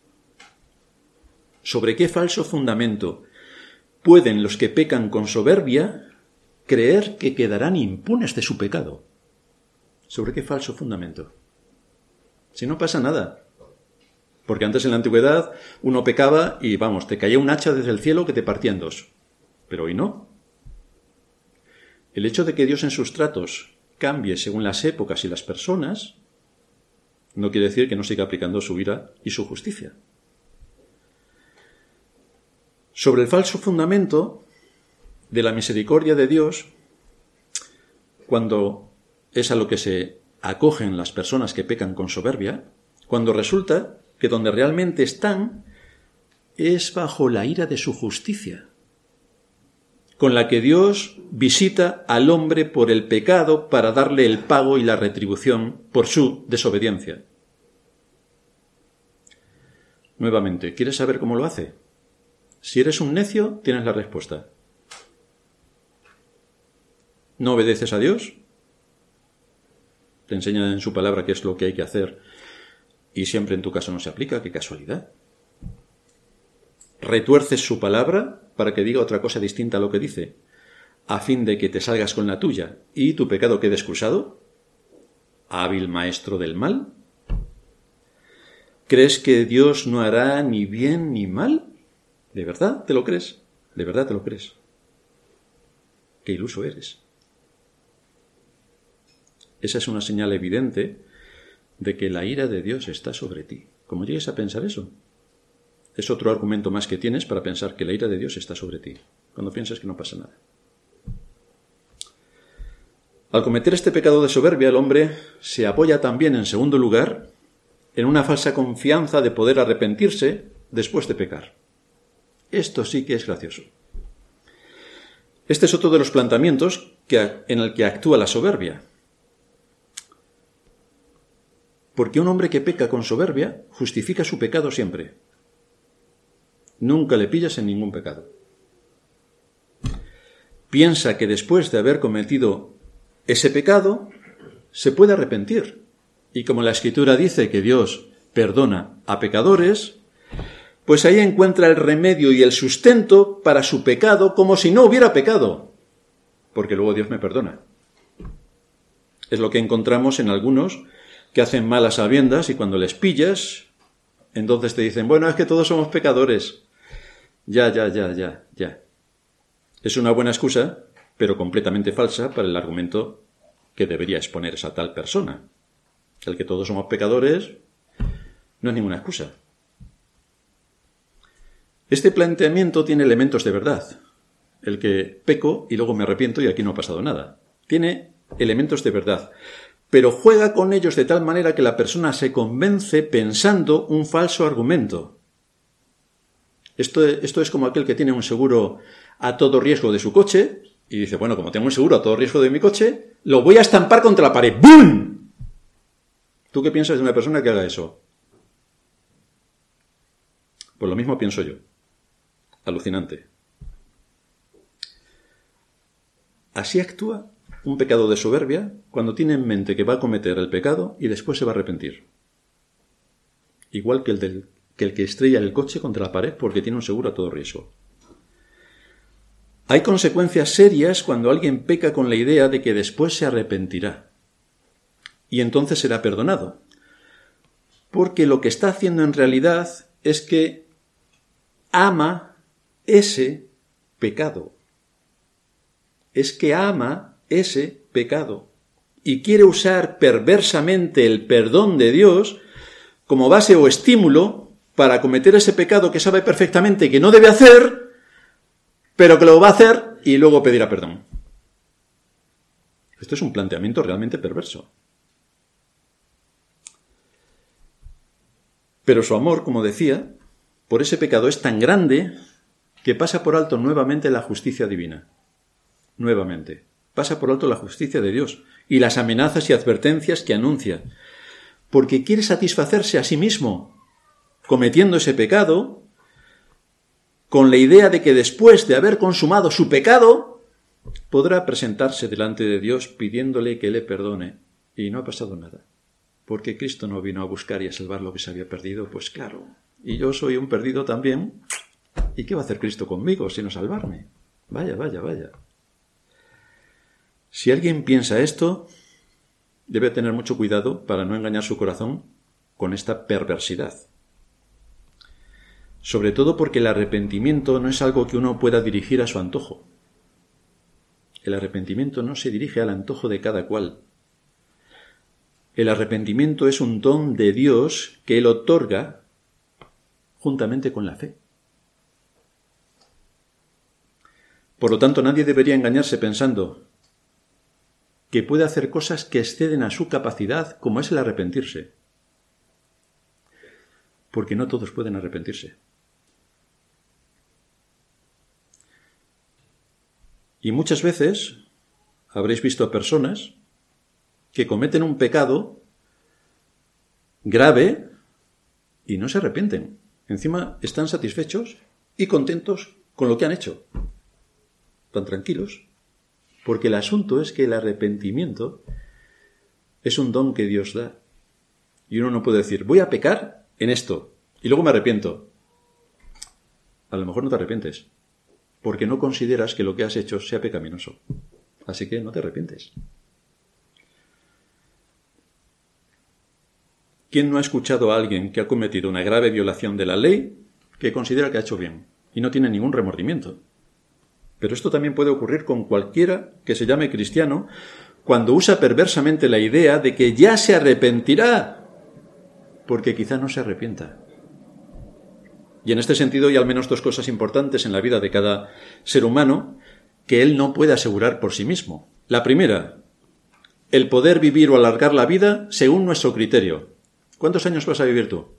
¿Sobre qué falso fundamento pueden los que pecan con soberbia creer que quedarán impunes de su pecado? ¿Sobre qué falso fundamento? Si no pasa nada. Porque antes en la antigüedad uno pecaba y, vamos, te caía un hacha desde el cielo que te partía en dos. Pero hoy no. El hecho de que Dios en sus tratos cambie según las épocas y las personas no quiere decir que no siga aplicando su ira y su justicia. Sobre el falso fundamento de la misericordia de Dios, cuando es a lo que se acogen las personas que pecan con soberbia, cuando resulta que donde realmente están es bajo la ira de su justicia, con la que Dios visita al hombre por el pecado para darle el pago y la retribución por su desobediencia. Nuevamente, ¿quieres saber cómo lo hace? Si eres un necio, tienes la respuesta. ¿No obedeces a Dios? Te enseña en su palabra qué es lo que hay que hacer y siempre en tu caso no se aplica. ¡Qué casualidad! ¿Retuerces su palabra para que diga otra cosa distinta a lo que dice, a fin de que te salgas con la tuya y tu pecado quede excusado? ¿Hábil maestro del mal? ¿Crees que Dios no hará ni bien ni mal? ¿De verdad te lo crees? ¿De verdad te lo crees? ¡Qué iluso eres! Esa es una señal evidente de que la ira de Dios está sobre ti. ¿Cómo llegues a pensar eso? Es otro argumento más que tienes para pensar que la ira de Dios está sobre ti, cuando piensas que no pasa nada. Al cometer este pecado de soberbia, el hombre se apoya también, en segundo lugar, en una falsa confianza de poder arrepentirse después de pecar. Esto sí que es gracioso. Este es otro de los planteamientos que, en el que actúa la soberbia. Porque un hombre que peca con soberbia justifica su pecado siempre. Nunca le pillas en ningún pecado. Piensa que después de haber cometido ese pecado, se puede arrepentir. Y como la Escritura dice que Dios perdona a pecadores, pues ahí encuentra el remedio y el sustento para su pecado como si no hubiera pecado. Porque luego Dios me perdona. Es lo que encontramos en algunos que hacen malas sabiendas y cuando les pillas, entonces te dicen, bueno, es que todos somos pecadores. Ya, ya, ya, ya, ya. Es una buena excusa, pero completamente falsa para el argumento que debería exponer esa tal persona. El que todos somos pecadores no es ninguna excusa. Este planteamiento tiene elementos de verdad. El que peco y luego me arrepiento y aquí no ha pasado nada. Tiene elementos de verdad, pero juega con ellos de tal manera que la persona se convence pensando un falso argumento. Esto, esto es como aquel que tiene un seguro a todo riesgo de su coche Y dice, bueno, como tengo un seguro a todo riesgo de mi coche, lo voy a estampar contra la pared. ¡Bum! ¿Tú qué piensas de una persona que haga eso? Pues lo mismo pienso yo. Alucinante. Así actúa un pecado de soberbia cuando tiene en mente que va a cometer el pecado y después se va a arrepentir. Igual que el, del, que el que estrella el coche contra la pared porque tiene un seguro a todo riesgo. Hay consecuencias serias cuando alguien peca con la idea de que después se arrepentirá. Y entonces será perdonado. Porque lo que está haciendo en realidad es que ama ese pecado. Es que ama ese pecado. Y quiere usar perversamente el perdón de Dios como base o estímulo para cometer ese pecado que sabe perfectamente que no debe hacer, pero que lo va a hacer y luego pedirá perdón. Esto es un planteamiento realmente perverso. Pero su amor, como decía, por ese pecado es tan grande que pasa por alto nuevamente la justicia divina. Nuevamente. Pasa por alto la justicia de Dios y las amenazas y advertencias que anuncia. Porque quiere satisfacerse a sí mismo, cometiendo ese pecado, con la idea de que después de haber consumado su pecado, podrá presentarse delante de Dios pidiéndole que le perdone. Y no ha pasado nada. Porque Cristo no vino a buscar y a salvar lo que se había perdido, pues claro. Y yo soy un perdido también. ¿Y qué va a hacer Cristo conmigo sino salvarme? Vaya, vaya, vaya. Si alguien piensa esto, debe tener mucho cuidado para no engañar su corazón con esta perversidad. Sobre todo porque el arrepentimiento no es algo que uno pueda dirigir a su antojo. El arrepentimiento no se dirige al antojo de cada cual. El arrepentimiento es un don de Dios que Él otorga juntamente con la fe. Por lo tanto, nadie debería engañarse pensando que puede hacer cosas que exceden a su capacidad, como es el arrepentirse. Porque no todos pueden arrepentirse. Y muchas veces habréis visto a personas que cometen un pecado grave y no se arrepienten. Encima están satisfechos y contentos con lo que han hecho. Tan tranquilos. Porque el asunto es que el arrepentimiento es un don que Dios da. Y uno no puede decir, voy a pecar en esto y luego me arrepiento. A lo mejor no te arrepientes. Porque no consideras que lo que has hecho sea pecaminoso. Así que no te arrepientes. ¿Quién no ha escuchado a alguien que ha cometido una grave violación de la ley que considera que ha hecho bien y no tiene ningún remordimiento? Pero esto también puede ocurrir con cualquiera que se llame cristiano cuando usa perversamente la idea de que ya se arrepentirá, porque quizá no se arrepienta. Y en este sentido hay al menos dos cosas importantes en la vida de cada ser humano que él no puede asegurar por sí mismo. La primera, el poder vivir o alargar la vida según nuestro criterio. ¿Cuántos años vas a vivir tú?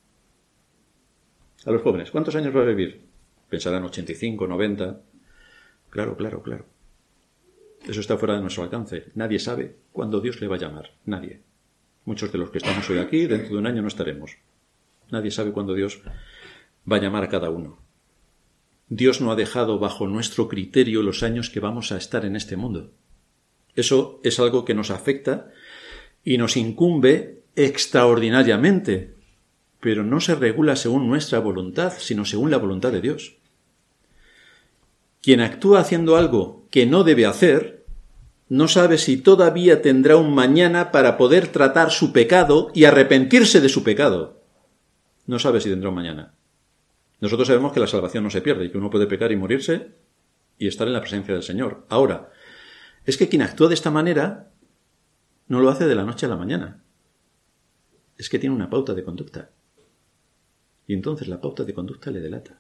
A los jóvenes, ¿cuántos años vas a vivir? Pensarán ochenta y cinco, noventa... Claro, claro, claro. Eso está fuera de nuestro alcance. Nadie sabe cuándo Dios le va a llamar. Nadie. Muchos de los que estamos hoy aquí, dentro de un año no estaremos. Nadie sabe cuándo Dios va a llamar a cada uno. Dios no ha dejado bajo nuestro criterio los años que vamos a estar en este mundo. Eso es algo que nos afecta y nos incumbe extraordinariamente, pero no se regula según nuestra voluntad, sino según la voluntad de Dios. Quien actúa haciendo algo que no debe hacer, no sabe si todavía tendrá un mañana para poder tratar su pecado y arrepentirse de su pecado. No sabe si tendrá un mañana. Nosotros sabemos que la salvación no se pierde y que uno puede pecar y morirse y estar en la presencia del Señor. Ahora, es que quien actúa de esta manera no lo hace de la noche a la mañana. Es que tiene una pauta de conducta. Y entonces la pauta de conducta le delata.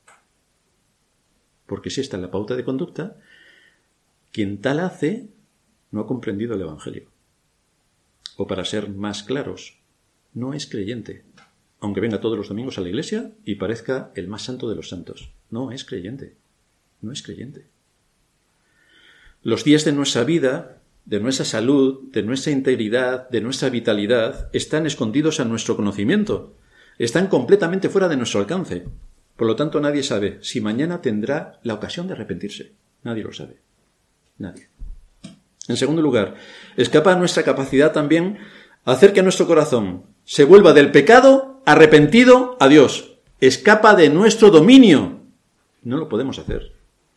Porque si está en la pauta de conducta, quien tal hace no ha comprendido el Evangelio. O para ser más claros, no es creyente. Aunque venga todos los domingos a la iglesia y parezca el más santo de los santos. No es creyente. No es creyente. Los días de nuestra vida, de nuestra salud, de nuestra integridad, de nuestra vitalidad, están escondidos a nuestro conocimiento. Están completamente fuera de nuestro alcance. Por lo tanto, nadie sabe si mañana tendrá la ocasión de arrepentirse. Nadie lo sabe. Nadie. En segundo lugar, escapa a nuestra capacidad también hacer que nuestro corazón se vuelva del pecado arrepentido a Dios. Escapa de nuestro dominio. No lo podemos hacer.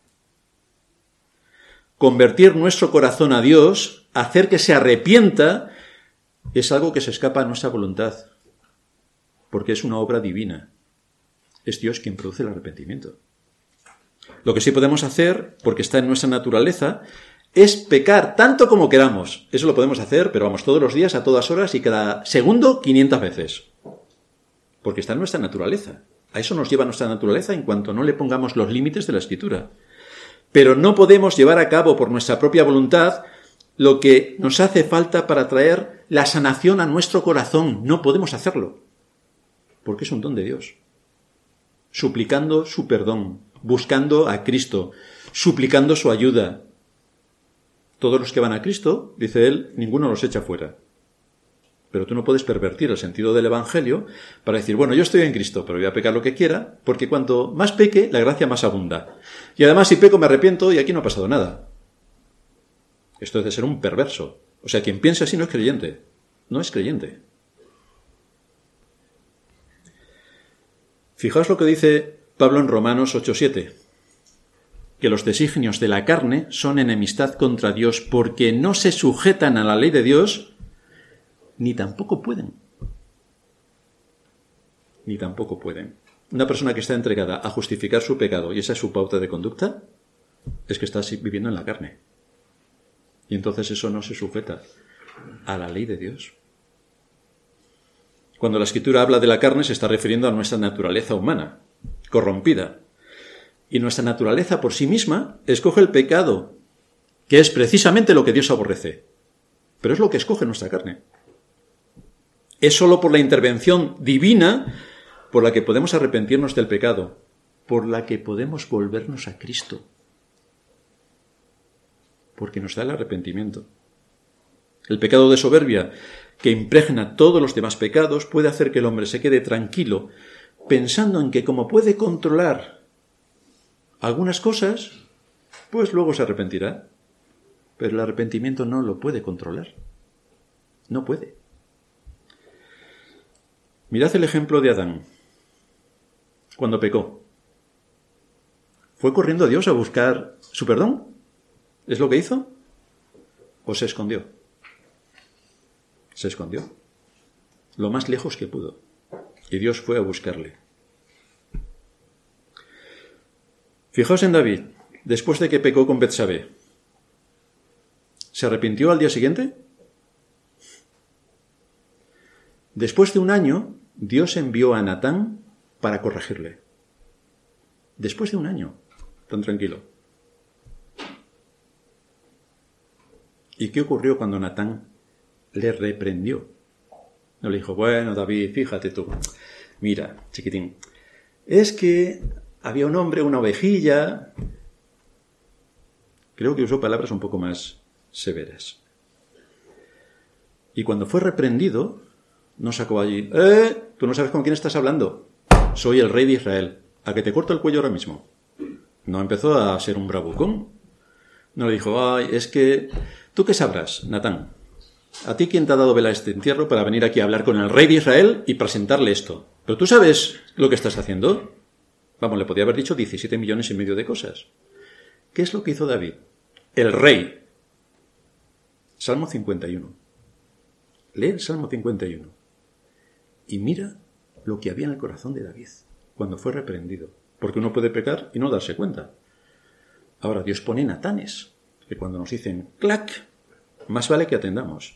Convertir nuestro corazón a Dios, hacer que se arrepienta, es algo que se escapa a nuestra voluntad, porque es una obra divina. Es Dios quien produce el arrepentimiento. Lo que sí podemos hacer, porque está en nuestra naturaleza, es pecar tanto como queramos. Eso lo podemos hacer, pero vamos, todos los días, a todas horas y cada segundo, quinientas veces. Porque está en nuestra naturaleza. A eso nos lleva nuestra naturaleza en cuanto no le pongamos los límites de la Escritura. Pero no podemos llevar a cabo por nuestra propia voluntad lo que nos hace falta para traer la sanación a nuestro corazón. No podemos hacerlo, porque es un don de Dios. Suplicando su perdón, buscando a Cristo, suplicando su ayuda. Todos los que van a Cristo, dice él, ninguno los echa fuera. Pero tú no puedes pervertir el sentido del Evangelio para decir, bueno, yo estoy en Cristo, pero voy a pecar lo que quiera, porque cuanto más peque, la gracia más abunda. Y además, si peco, me arrepiento y aquí no ha pasado nada. Esto es de ser un perverso. O sea, quien piensa así no es creyente. No es creyente. Fijaos lo que dice Pablo en Romanos ocho siete. Que los designios de la carne son enemistad contra Dios porque no se sujetan a la ley de Dios, ni tampoco pueden. Ni tampoco pueden. Una persona que está entregada a justificar su pecado y esa es su pauta de conducta, es que está viviendo en la carne. Y entonces eso no se sujeta a la ley de Dios. Cuando la Escritura habla de la carne se está refiriendo a nuestra naturaleza humana, corrompida. Y nuestra naturaleza por sí misma escoge el pecado, que es precisamente lo que Dios aborrece. Pero es lo que escoge nuestra carne. Es sólo por la intervención divina por la que podemos arrepentirnos del pecado, por la que podemos volvernos a Cristo, porque nos da el arrepentimiento. El pecado de soberbia, que impregna todos los demás pecados, puede hacer que el hombre se quede tranquilo, pensando en que como puede controlar algunas cosas, pues luego se arrepentirá. Pero el arrepentimiento no lo puede controlar. No puede. Mirad el ejemplo de Adán. Cuando pecó, ¿fue corriendo a Dios a buscar su perdón? ¿Es lo que hizo? ¿O se escondió? Se escondió. Lo más lejos que pudo. Y Dios fue a buscarle. Fijaos en David, después de que pecó con Betsabé. ¿Se arrepintió al día siguiente? Después de un año, Dios envió a Natán para corregirle. Después de un año, tan tranquilo. ¿Y qué ocurrió cuando Natán le reprendió? No le dijo, bueno, David, fíjate tú. Mira, chiquitín, es que había un hombre, una ovejilla. Creo que usó palabras un poco más severas. Y cuando fue reprendido, no sacó allí, ¡eh! ¿Tú no sabes con quién estás hablando? Soy el rey de Israel. ¿A que te corto el cuello ahora mismo? No empezó a ser un bravucón. No le dijo, ay, es que... ¿Tú qué sabrás, Natán? ¿A ti quién te ha dado vela este entierro para venir aquí a hablar con el rey de Israel y presentarle esto? ¿Pero tú sabes lo que estás haciendo? Vamos, le podía haber dicho diecisiete millones y medio de cosas. ¿Qué es lo que hizo David? El rey. Salmo cincuenta y uno. Lee el Salmo cincuenta y uno. Y mira lo que había en el corazón de David cuando fue reprendido. Porque uno puede pecar y no darse cuenta. Ahora, Dios pone natanes, que cuando nos dicen ¡clac!, más vale que atendamos.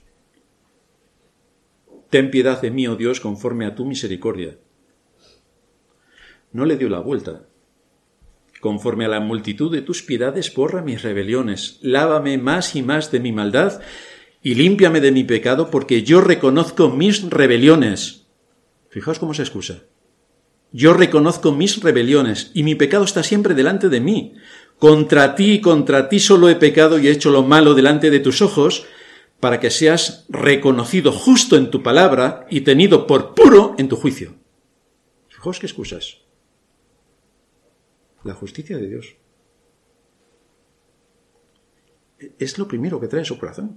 Ten piedad de mí, oh Dios, conforme a tu misericordia. No le dio la vuelta. Conforme a la multitud de tus piedades, borra mis rebeliones. Lávame más y más de mi maldad y límpiame de mi pecado, porque yo reconozco mis rebeliones. Fijaos cómo se excusa. Yo reconozco mis rebeliones y mi pecado está siempre delante de mí. Contra ti, contra ti solo he pecado y he hecho lo malo delante de tus ojos, para que seas reconocido justo en tu palabra y tenido por puro en tu juicio. Fijaos qué excusas. La justicia de Dios es lo primero que trae su corazón.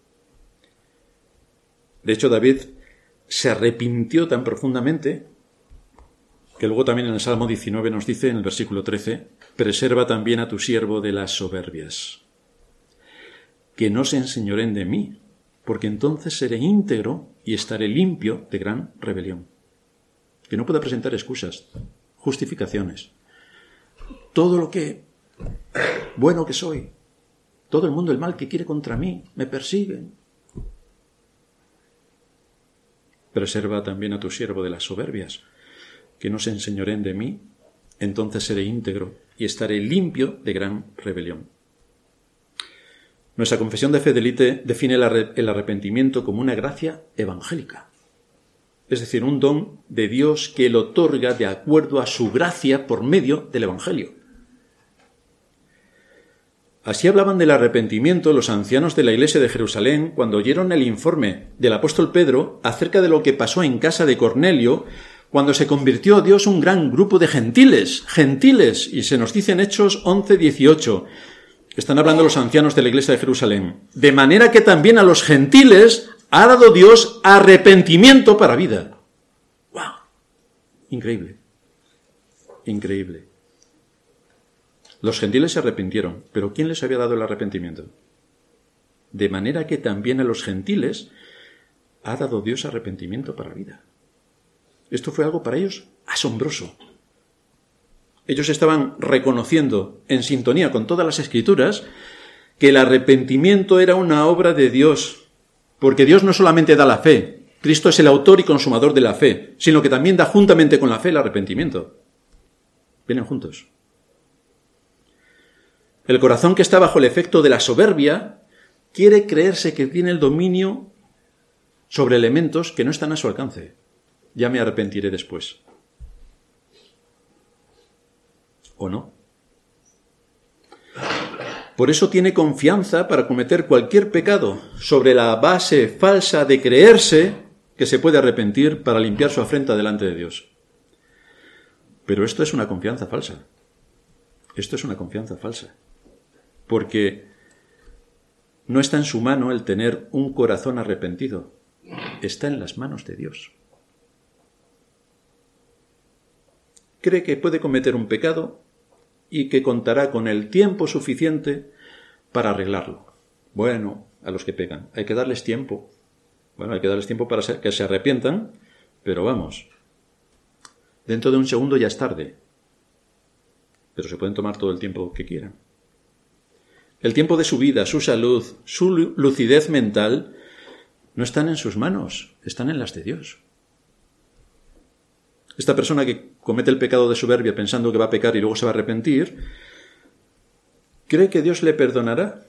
De hecho, David se arrepintió tan profundamente que luego también en el Salmo diecinueve nos dice, en el versículo trece, preserva también a tu siervo de las soberbias, que no se enseñoren de mí, porque entonces seré íntegro y estaré limpio de gran rebelión. Que no pueda presentar excusas, justificaciones. Todo lo que bueno que soy, todo el mundo el mal que quiere contra mí, me persiguen. Preserva también a tu siervo de las soberbias, que no se enseñoren de mí, entonces seré íntegro y estaré limpio de gran rebelión. Nuestra confesión de fe de Lite define el arrepentimiento como una gracia evangélica, es decir, un don de Dios que él otorga de acuerdo a su gracia por medio del Evangelio. Así hablaban del arrepentimiento los ancianos de la iglesia de Jerusalén cuando oyeron el informe del apóstol Pedro acerca de lo que pasó en casa de Cornelio cuando se convirtió a Dios un gran grupo de gentiles, gentiles, y se nos dice en Hechos once dieciocho, están hablando los ancianos de la iglesia de Jerusalén, de manera que también a los gentiles ha dado Dios arrepentimiento para vida. ¡Wow! Increíble. Increíble. Los gentiles se arrepintieron, pero ¿quién les había dado el arrepentimiento? De manera que también a los gentiles ha dado Dios arrepentimiento para vida. Esto fue algo para ellos asombroso. Ellos estaban reconociendo, en sintonía con todas las Escrituras, que el arrepentimiento era una obra de Dios, porque Dios no solamente da la fe, Cristo es el autor y consumador de la fe, sino que también da juntamente con la fe el arrepentimiento. Vienen juntos. El corazón que está bajo el efecto de la soberbia quiere creerse que tiene el dominio sobre elementos que no están a su alcance. Ya me arrepentiré después. ¿O no? Por eso tiene confianza para cometer cualquier pecado sobre la base falsa de creerse que se puede arrepentir para limpiar su afrenta delante de Dios. Pero esto es una confianza falsa. Esto es una confianza falsa. Porque no está en su mano el tener un corazón arrepentido. Está en las manos de Dios. Cree que puede cometer un pecado y que contará con el tiempo suficiente para arreglarlo. Bueno, a los que pecan, hay que darles tiempo. Bueno, hay que darles tiempo para que se arrepientan, pero vamos, dentro de un segundo ya es tarde. Pero se pueden tomar todo el tiempo que quieran. El tiempo de su vida, su salud, su lucidez mental, no están en sus manos, están en las de Dios. Esta persona que comete el pecado de soberbia pensando que va a pecar y luego se va a arrepentir, ¿cree que Dios le perdonará?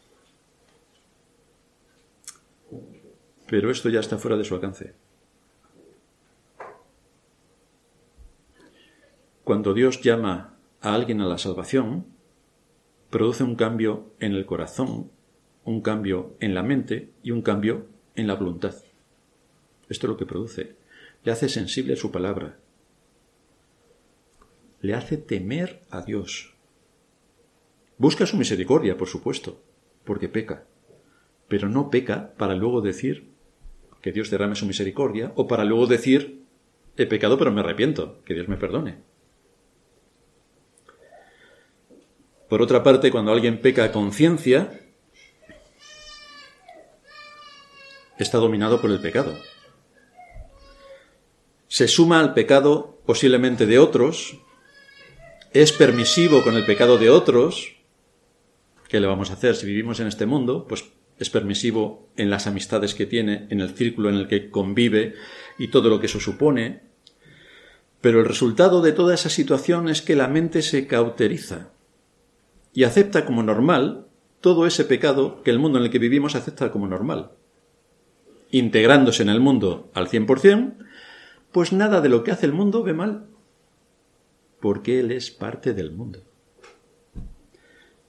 Pero esto ya está fuera de su alcance. Cuando Dios llama a alguien a la salvación, produce un cambio en el corazón, un cambio en la mente y un cambio en la voluntad. Esto es lo que produce. Le hace sensible a su palabra. Le hace temer a Dios. Busca su misericordia, por supuesto, porque peca. Pero no peca para luego decir que Dios derrame su misericordia o para luego decir, he pecado pero me arrepiento, que Dios me perdone. Por otra parte, cuando alguien peca a conciencia, está dominado por el pecado. Se suma al pecado posiblemente de otros, es permisivo con el pecado de otros. ¿Qué le vamos a hacer si vivimos en este mundo? Pues es permisivo en las amistades que tiene, en el círculo en el que convive y todo lo que eso supone. Pero el resultado de toda esa situación es que la mente se cauteriza y acepta como normal todo ese pecado que el mundo en el que vivimos acepta como normal. Integrándose en el mundo al cien por ciento, pues nada de lo que hace el mundo ve mal, porque él es parte del mundo.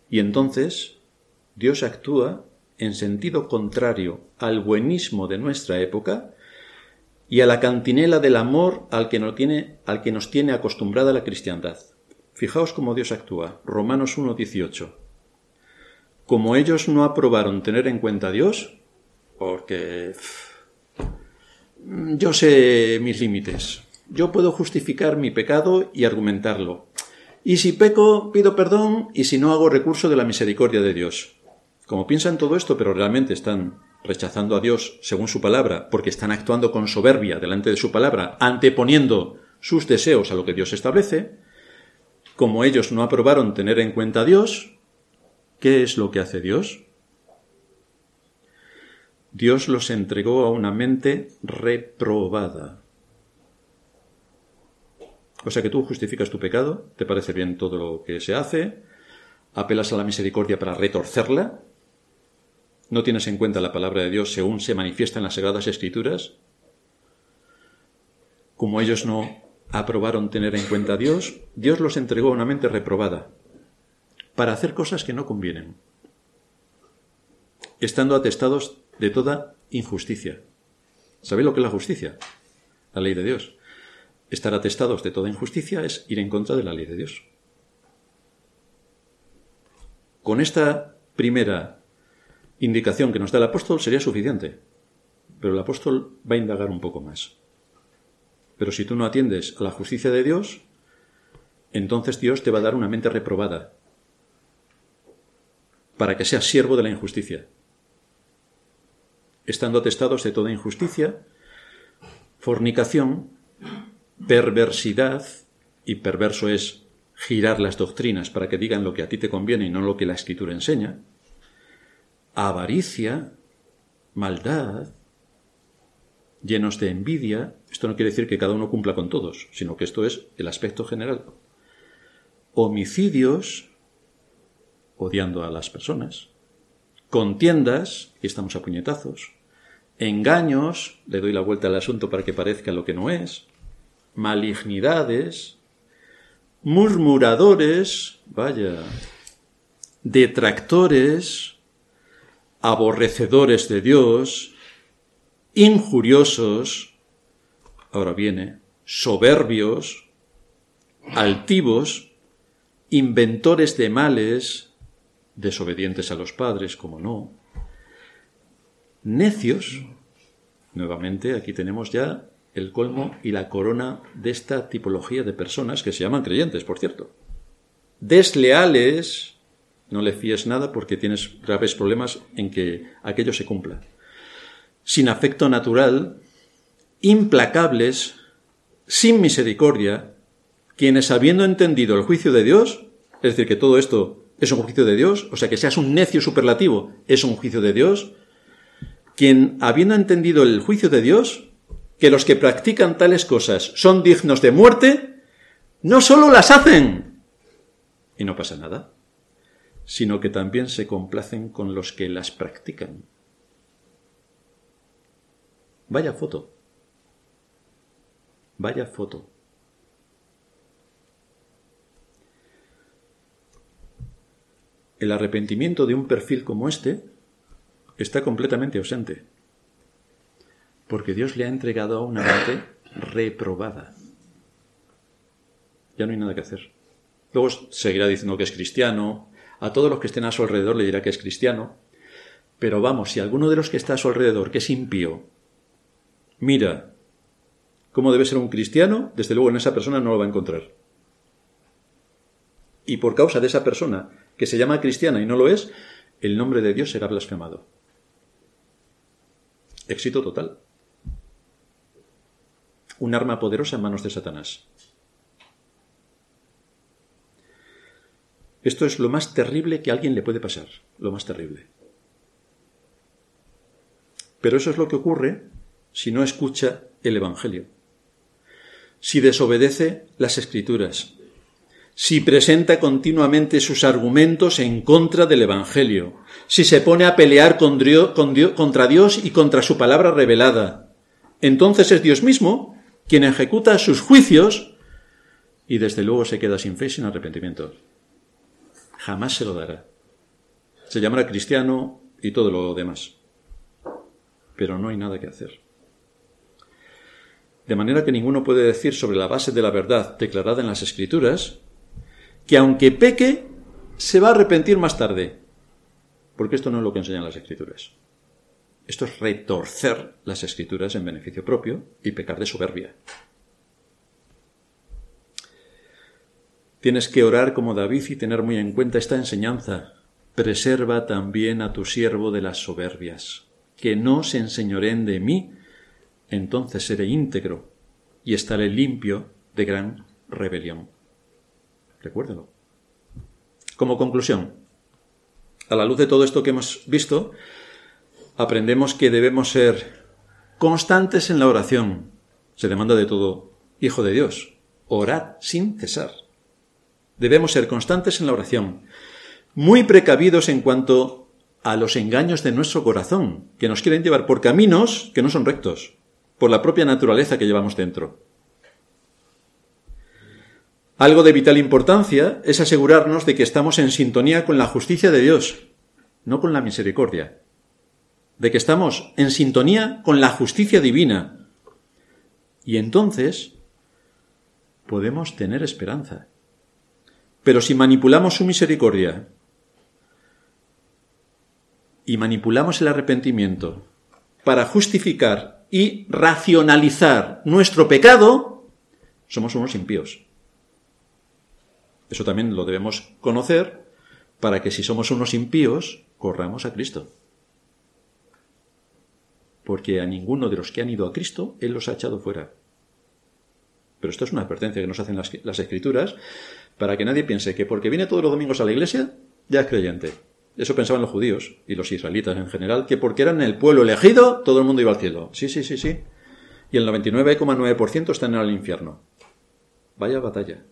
Y entonces Dios actúa en sentido contrario al buenismo de nuestra época y a la cantinela del amor al que nos tiene, al que nos tiene acostumbrada la cristiandad. Fijaos cómo Dios actúa. Romanos uno dieciocho. Como ellos no aprobaron tener en cuenta a Dios, porque pff, yo sé mis límites. Yo puedo justificar mi pecado y argumentarlo. Y si peco, pido perdón, y si no, hago recurso de la misericordia de Dios. Como piensan todo esto, pero realmente están rechazando a Dios según su palabra, porque están actuando con soberbia delante de su palabra, anteponiendo sus deseos a lo que Dios establece, como ellos no aprobaron tener en cuenta a Dios, ¿qué es lo que hace Dios? Dios los entregó a una mente reprobada. O sea que tú justificas tu pecado, te parece bien todo lo que se hace, apelas a la misericordia para retorcerla, no tienes en cuenta la palabra de Dios según se manifiesta en las Sagradas Escrituras. Como ellos no aprobaron tener en cuenta a Dios, Dios los entregó a una mente reprobada para hacer cosas que no convienen, estando atestados de toda injusticia. ¿Sabéis lo que es la justicia? La ley de Dios. Estar atestados de toda injusticia es ir en contra de la ley de Dios. Con esta primera indicación que nos da el apóstol sería suficiente, pero el apóstol va a indagar un poco más. Pero si tú no atiendes a la justicia de Dios, entonces Dios te va a dar una mente reprobada para que seas siervo de la injusticia. Estando atestados de toda injusticia, fornicación, perversidad, y perverso es girar las doctrinas para que digan lo que a ti te conviene y no lo que la Escritura enseña, avaricia, maldad, llenos de envidia. Esto no quiere decir que cada uno cumpla con todos, sino que esto es el aspecto general. Homicidios, odiando a las personas, contiendas, y estamos a puñetazos, engaños, le doy la vuelta al asunto para que parezca lo que no es, malignidades, murmuradores, vaya, detractores, aborrecedores de Dios, injuriosos, ahora viene, soberbios, altivos, inventores de males, desobedientes a los padres, como no, necios. Nuevamente, aquí tenemos ya el colmo y la corona de esta tipología de personas que se llaman creyentes, por cierto. Desleales, no le fíes nada porque tienes graves problemas en que aquello se cumpla. Sin afecto natural, implacables, sin misericordia, quienes habiendo entendido el juicio de Dios, es decir, que todo esto es un juicio de Dios, o sea, que seas un necio superlativo es un juicio de Dios, quien habiendo entendido el juicio de Dios, que los que practican tales cosas son dignos de muerte, no solo las hacen, y no pasa nada, sino que también se complacen con los que las practican. Vaya foto. Vaya foto. El arrepentimiento de un perfil como este está completamente ausente, porque Dios le ha entregado a una mente reprobada. Ya no hay nada que hacer. Luego seguirá diciendo que es cristiano, a todos los que estén a su alrededor le dirá que es cristiano, pero vamos, si alguno de los que está a su alrededor, que es impío, mira cómo debe ser un cristiano, desde luego en esa persona no lo va a encontrar. Y por causa de esa persona que se llama cristiana y no lo es, el nombre de Dios será blasfemado. Éxito total. Un arma poderosa en manos de Satanás. Esto es lo más terrible que a alguien le puede pasar, lo más terrible. Pero eso es lo que ocurre si no escucha el Evangelio, si desobedece las Escrituras, si presenta continuamente sus argumentos en contra del Evangelio, si se pone a pelear con Dios, con Dios, contra Dios y contra su palabra revelada. Entonces es Dios mismo quien ejecuta sus juicios y desde luego se queda sin fe y sin arrepentimiento. Jamás se lo dará. Se llamará cristiano y todo lo demás. Pero no hay nada que hacer. De manera que ninguno puede decir sobre la base de la verdad declarada en las Escrituras que aunque peque, se va a arrepentir más tarde. Porque esto no es lo que enseñan las Escrituras. Esto es retorcer las Escrituras en beneficio propio y pecar de soberbia. Tienes que orar como David y tener muy en cuenta esta enseñanza. Preserva también a tu siervo de las soberbias, que no se enseñoreen de mí, entonces seré íntegro y estaré limpio de gran rebelión. Recuérdalo. Como conclusión, a la luz de todo esto que hemos visto, aprendemos que debemos ser constantes en la oración. Se demanda de todo hijo de Dios. Orad sin cesar. Debemos ser constantes en la oración, muy precavidos en cuanto a los engaños de nuestro corazón, que nos quieren llevar por caminos que no son rectos, por la propia naturaleza que llevamos dentro. Algo de vital importancia es asegurarnos de que estamos en sintonía con la justicia de Dios, no con la misericordia. De que estamos en sintonía con la justicia divina. Y entonces podemos tener esperanza. Pero si manipulamos su misericordia y manipulamos el arrepentimiento para justificar y racionalizar nuestro pecado, somos unos impíos. Eso también lo debemos conocer para que si somos unos impíos, corramos a Cristo. Porque a ninguno de los que han ido a Cristo, Él los ha echado fuera. Pero esto es una advertencia que nos hacen las, las Escrituras, para que nadie piense que porque viene todos los domingos a la iglesia, ya es creyente. Eso pensaban los judíos y los israelitas en general, que porque eran el pueblo elegido, todo el mundo iba al cielo. Sí, sí, sí, sí. Y el noventa y nueve coma nueve por ciento están en el infierno. Vaya batalla.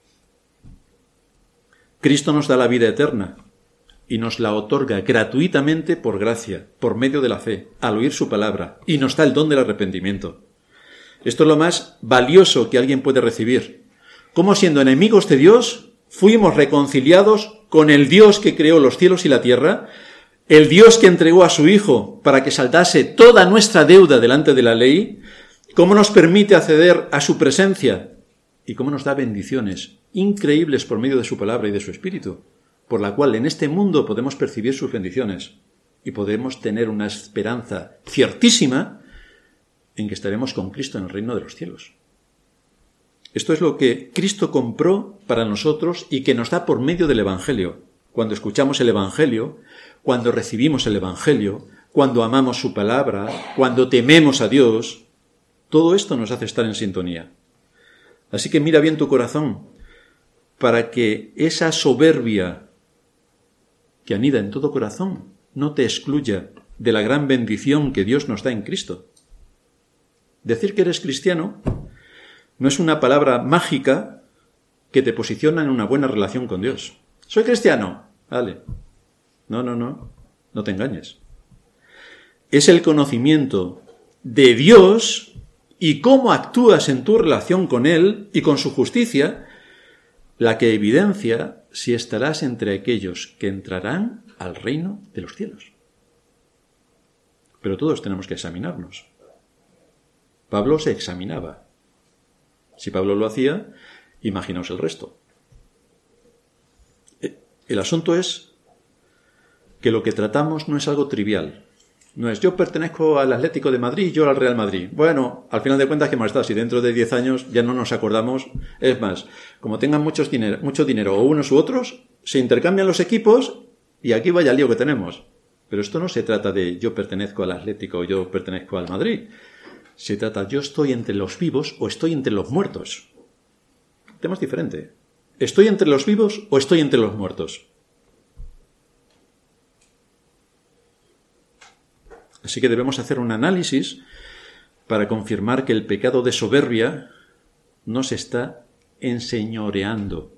Cristo nos da la vida eterna y nos la otorga gratuitamente por gracia, por medio de la fe, al oír su palabra, y nos da el don del arrepentimiento. Esto es lo más valioso que alguien puede recibir. Como siendo enemigos de Dios, fuimos reconciliados con el Dios que creó los cielos y la tierra, el Dios que entregó a su Hijo para que saldase toda nuestra deuda delante de la ley, cómo nos permite acceder a su presencia y cómo nos da bendiciones increíbles por medio de su palabra y de su Espíritu, por la cual en este mundo podemos percibir sus bendiciones y podemos tener una esperanza ciertísima en que estaremos con Cristo en el reino de los cielos. Esto es lo que Cristo compró para nosotros y que nos da por medio del Evangelio. Cuando escuchamos el Evangelio, cuando recibimos el Evangelio, cuando amamos su palabra, cuando tememos a Dios, todo esto nos hace estar en sintonía. Así que mira bien tu corazón para que esa soberbia que anida en todo corazón no te excluya de la gran bendición que Dios nos da en Cristo. Decir que eres cristiano no es una palabra mágica que te posiciona en una buena relación con Dios. Soy cristiano. Vale. No, no, no. No te engañes. Es el conocimiento de Dios y cómo actúas en tu relación con Él y con su justicia la que evidencia si estarás entre aquellos que entrarán al reino de los cielos. Pero todos tenemos que examinarnos. Pablo se examinaba. Si Pablo lo hacía, imaginaos el resto. El asunto es que lo que tratamos no es algo trivial. No es yo pertenezco al Atlético de Madrid y yo al Real Madrid. Bueno, al final de cuentas, ¿qué más está? Si dentro de diez años ya no nos acordamos. Es más, como tengan muchos dinero, mucho dinero o unos u otros, se intercambian los equipos y aquí vaya el lío que tenemos. Pero esto no se trata de yo pertenezco al Atlético o yo pertenezco al Madrid. Se trata, yo estoy entre los vivos o estoy entre los muertos. El tema es diferente. ¿Estoy entre los vivos o estoy entre los muertos? Así que debemos hacer un análisis para confirmar que el pecado de soberbia nos está enseñoreando.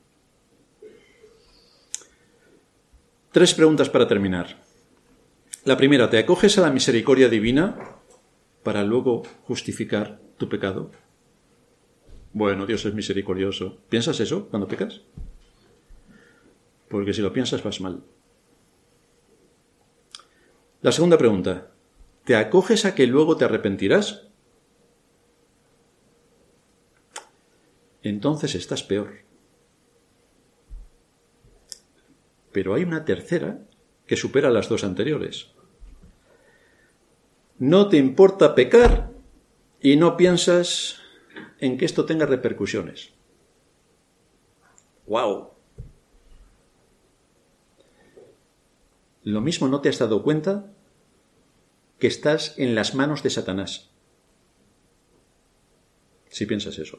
Tres preguntas para terminar. La primera, ¿te acoges a la misericordia divina para luego justificar tu pecado? Bueno, Dios es misericordioso. ¿Piensas eso cuando pecas? Porque si lo piensas vas mal. La segunda pregunta. ¿Te acoges a que luego te arrepentirás? Entonces estás peor. Pero hay una tercera que supera las dos anteriores. No te importa pecar y no piensas en que esto tenga repercusiones. ¡Guau! Lo mismo no te has dado cuenta que estás en las manos de Satanás. Si piensas eso.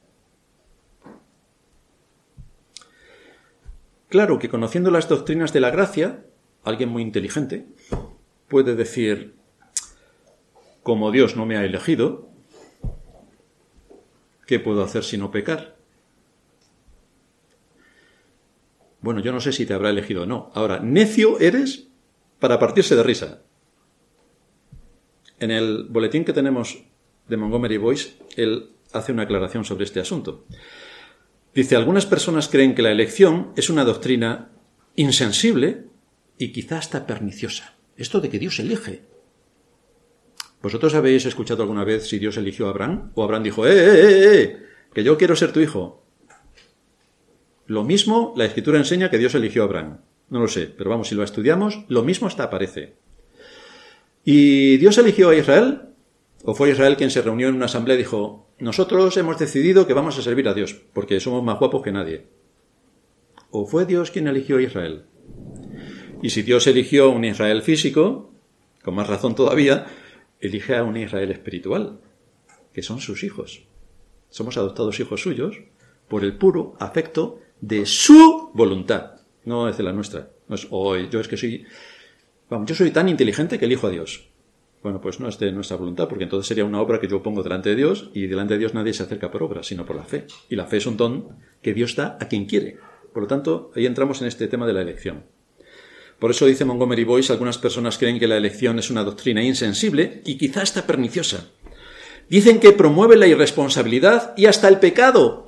Claro que conociendo las doctrinas de la gracia, alguien muy inteligente puede decir, como Dios no me ha elegido, ¿qué puedo hacer si no pecar? Bueno, yo no sé si te habrá elegido o no. Ahora, necio eres para partirse de risa. En el boletín que tenemos de Montgomery Boyce, él hace una aclaración sobre este asunto. Dice, algunas personas creen que la elección es una doctrina insensible y quizá hasta perniciosa. Esto de que Dios elige. ¿Vosotros habéis escuchado alguna vez si Dios eligió a Abraham? O Abraham dijo, ¡eh, eh, eh, eh! Que yo quiero ser tu hijo. Lo mismo, la Escritura enseña que Dios eligió a Abraham. No lo sé, pero vamos, si lo estudiamos, lo mismo hasta aparece. ¿Y Dios eligió a Israel? ¿O fue Israel quien se reunió en una asamblea y dijo, nosotros hemos decidido que vamos a servir a Dios, porque somos más guapos que nadie? ¿O fue Dios quien eligió a Israel? Y si Dios eligió a un Israel físico, con más razón todavía, elige a un Israel espiritual, que son sus hijos. Somos adoptados hijos suyos por el puro afecto de su voluntad, no es de la nuestra. No es, oh, yo es que soy, vamos, yo soy tan inteligente que elijo a Dios. Bueno, pues no es de nuestra voluntad, porque entonces sería una obra que yo pongo delante de Dios, y delante de Dios nadie se acerca por obra, sino por la fe. Y la fe es un don que Dios da a quien quiere. Por lo tanto, ahí entramos en este tema de la elección. Por eso dice Montgomery Boyce, algunas personas creen que la elección es una doctrina insensible y quizá hasta perniciosa. Dicen que promueve la irresponsabilidad y hasta el pecado.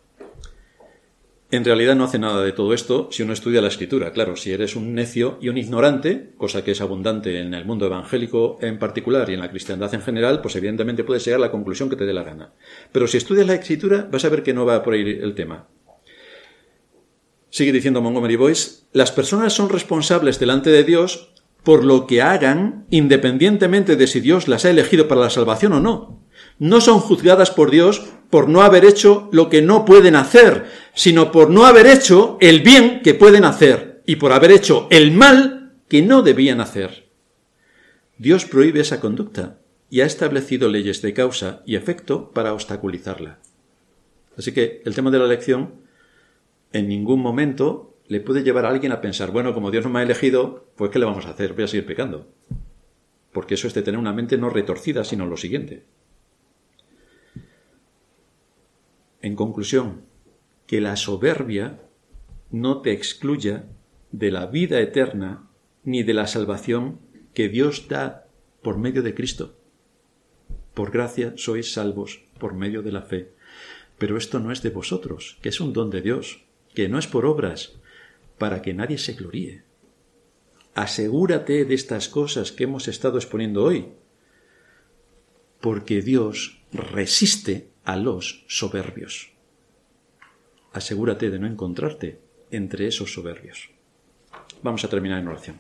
En realidad no hace nada de todo esto si uno estudia la Escritura. Claro, si eres un necio y un ignorante, cosa que es abundante en el mundo evangélico en particular y en la cristiandad en general, pues evidentemente puedes llegar a la conclusión que te dé la gana. Pero si estudias la Escritura, vas a ver que no va por ahí el tema. Sigue diciendo Montgomery Boyce, las personas son responsables delante de Dios por lo que hagan, independientemente de si Dios las ha elegido para la salvación o no. No son juzgadas por Dios por no haber hecho lo que no pueden hacer, sino por no haber hecho el bien que pueden hacer y por haber hecho el mal que no debían hacer. Dios prohíbe esa conducta y ha establecido leyes de causa y efecto para obstaculizarla. Así que el tema de la elección en ningún momento le puede llevar a alguien a pensar, bueno, como Dios no me ha elegido, pues ¿qué le vamos a hacer? Voy a seguir pecando. Porque eso es de tener una mente no retorcida, sino lo siguiente. En conclusión, que la soberbia no te excluya de la vida eterna ni de la salvación que Dios da por medio de Cristo. Por gracia sois salvos por medio de la fe. Pero esto no es de vosotros, que es un don de Dios, que no es por obras, para que nadie se gloríe. Asegúrate de estas cosas que hemos estado exponiendo hoy, porque Dios resiste a los soberbios. Asegúrate de no encontrarte entre esos soberbios. Vamos a terminar en oración.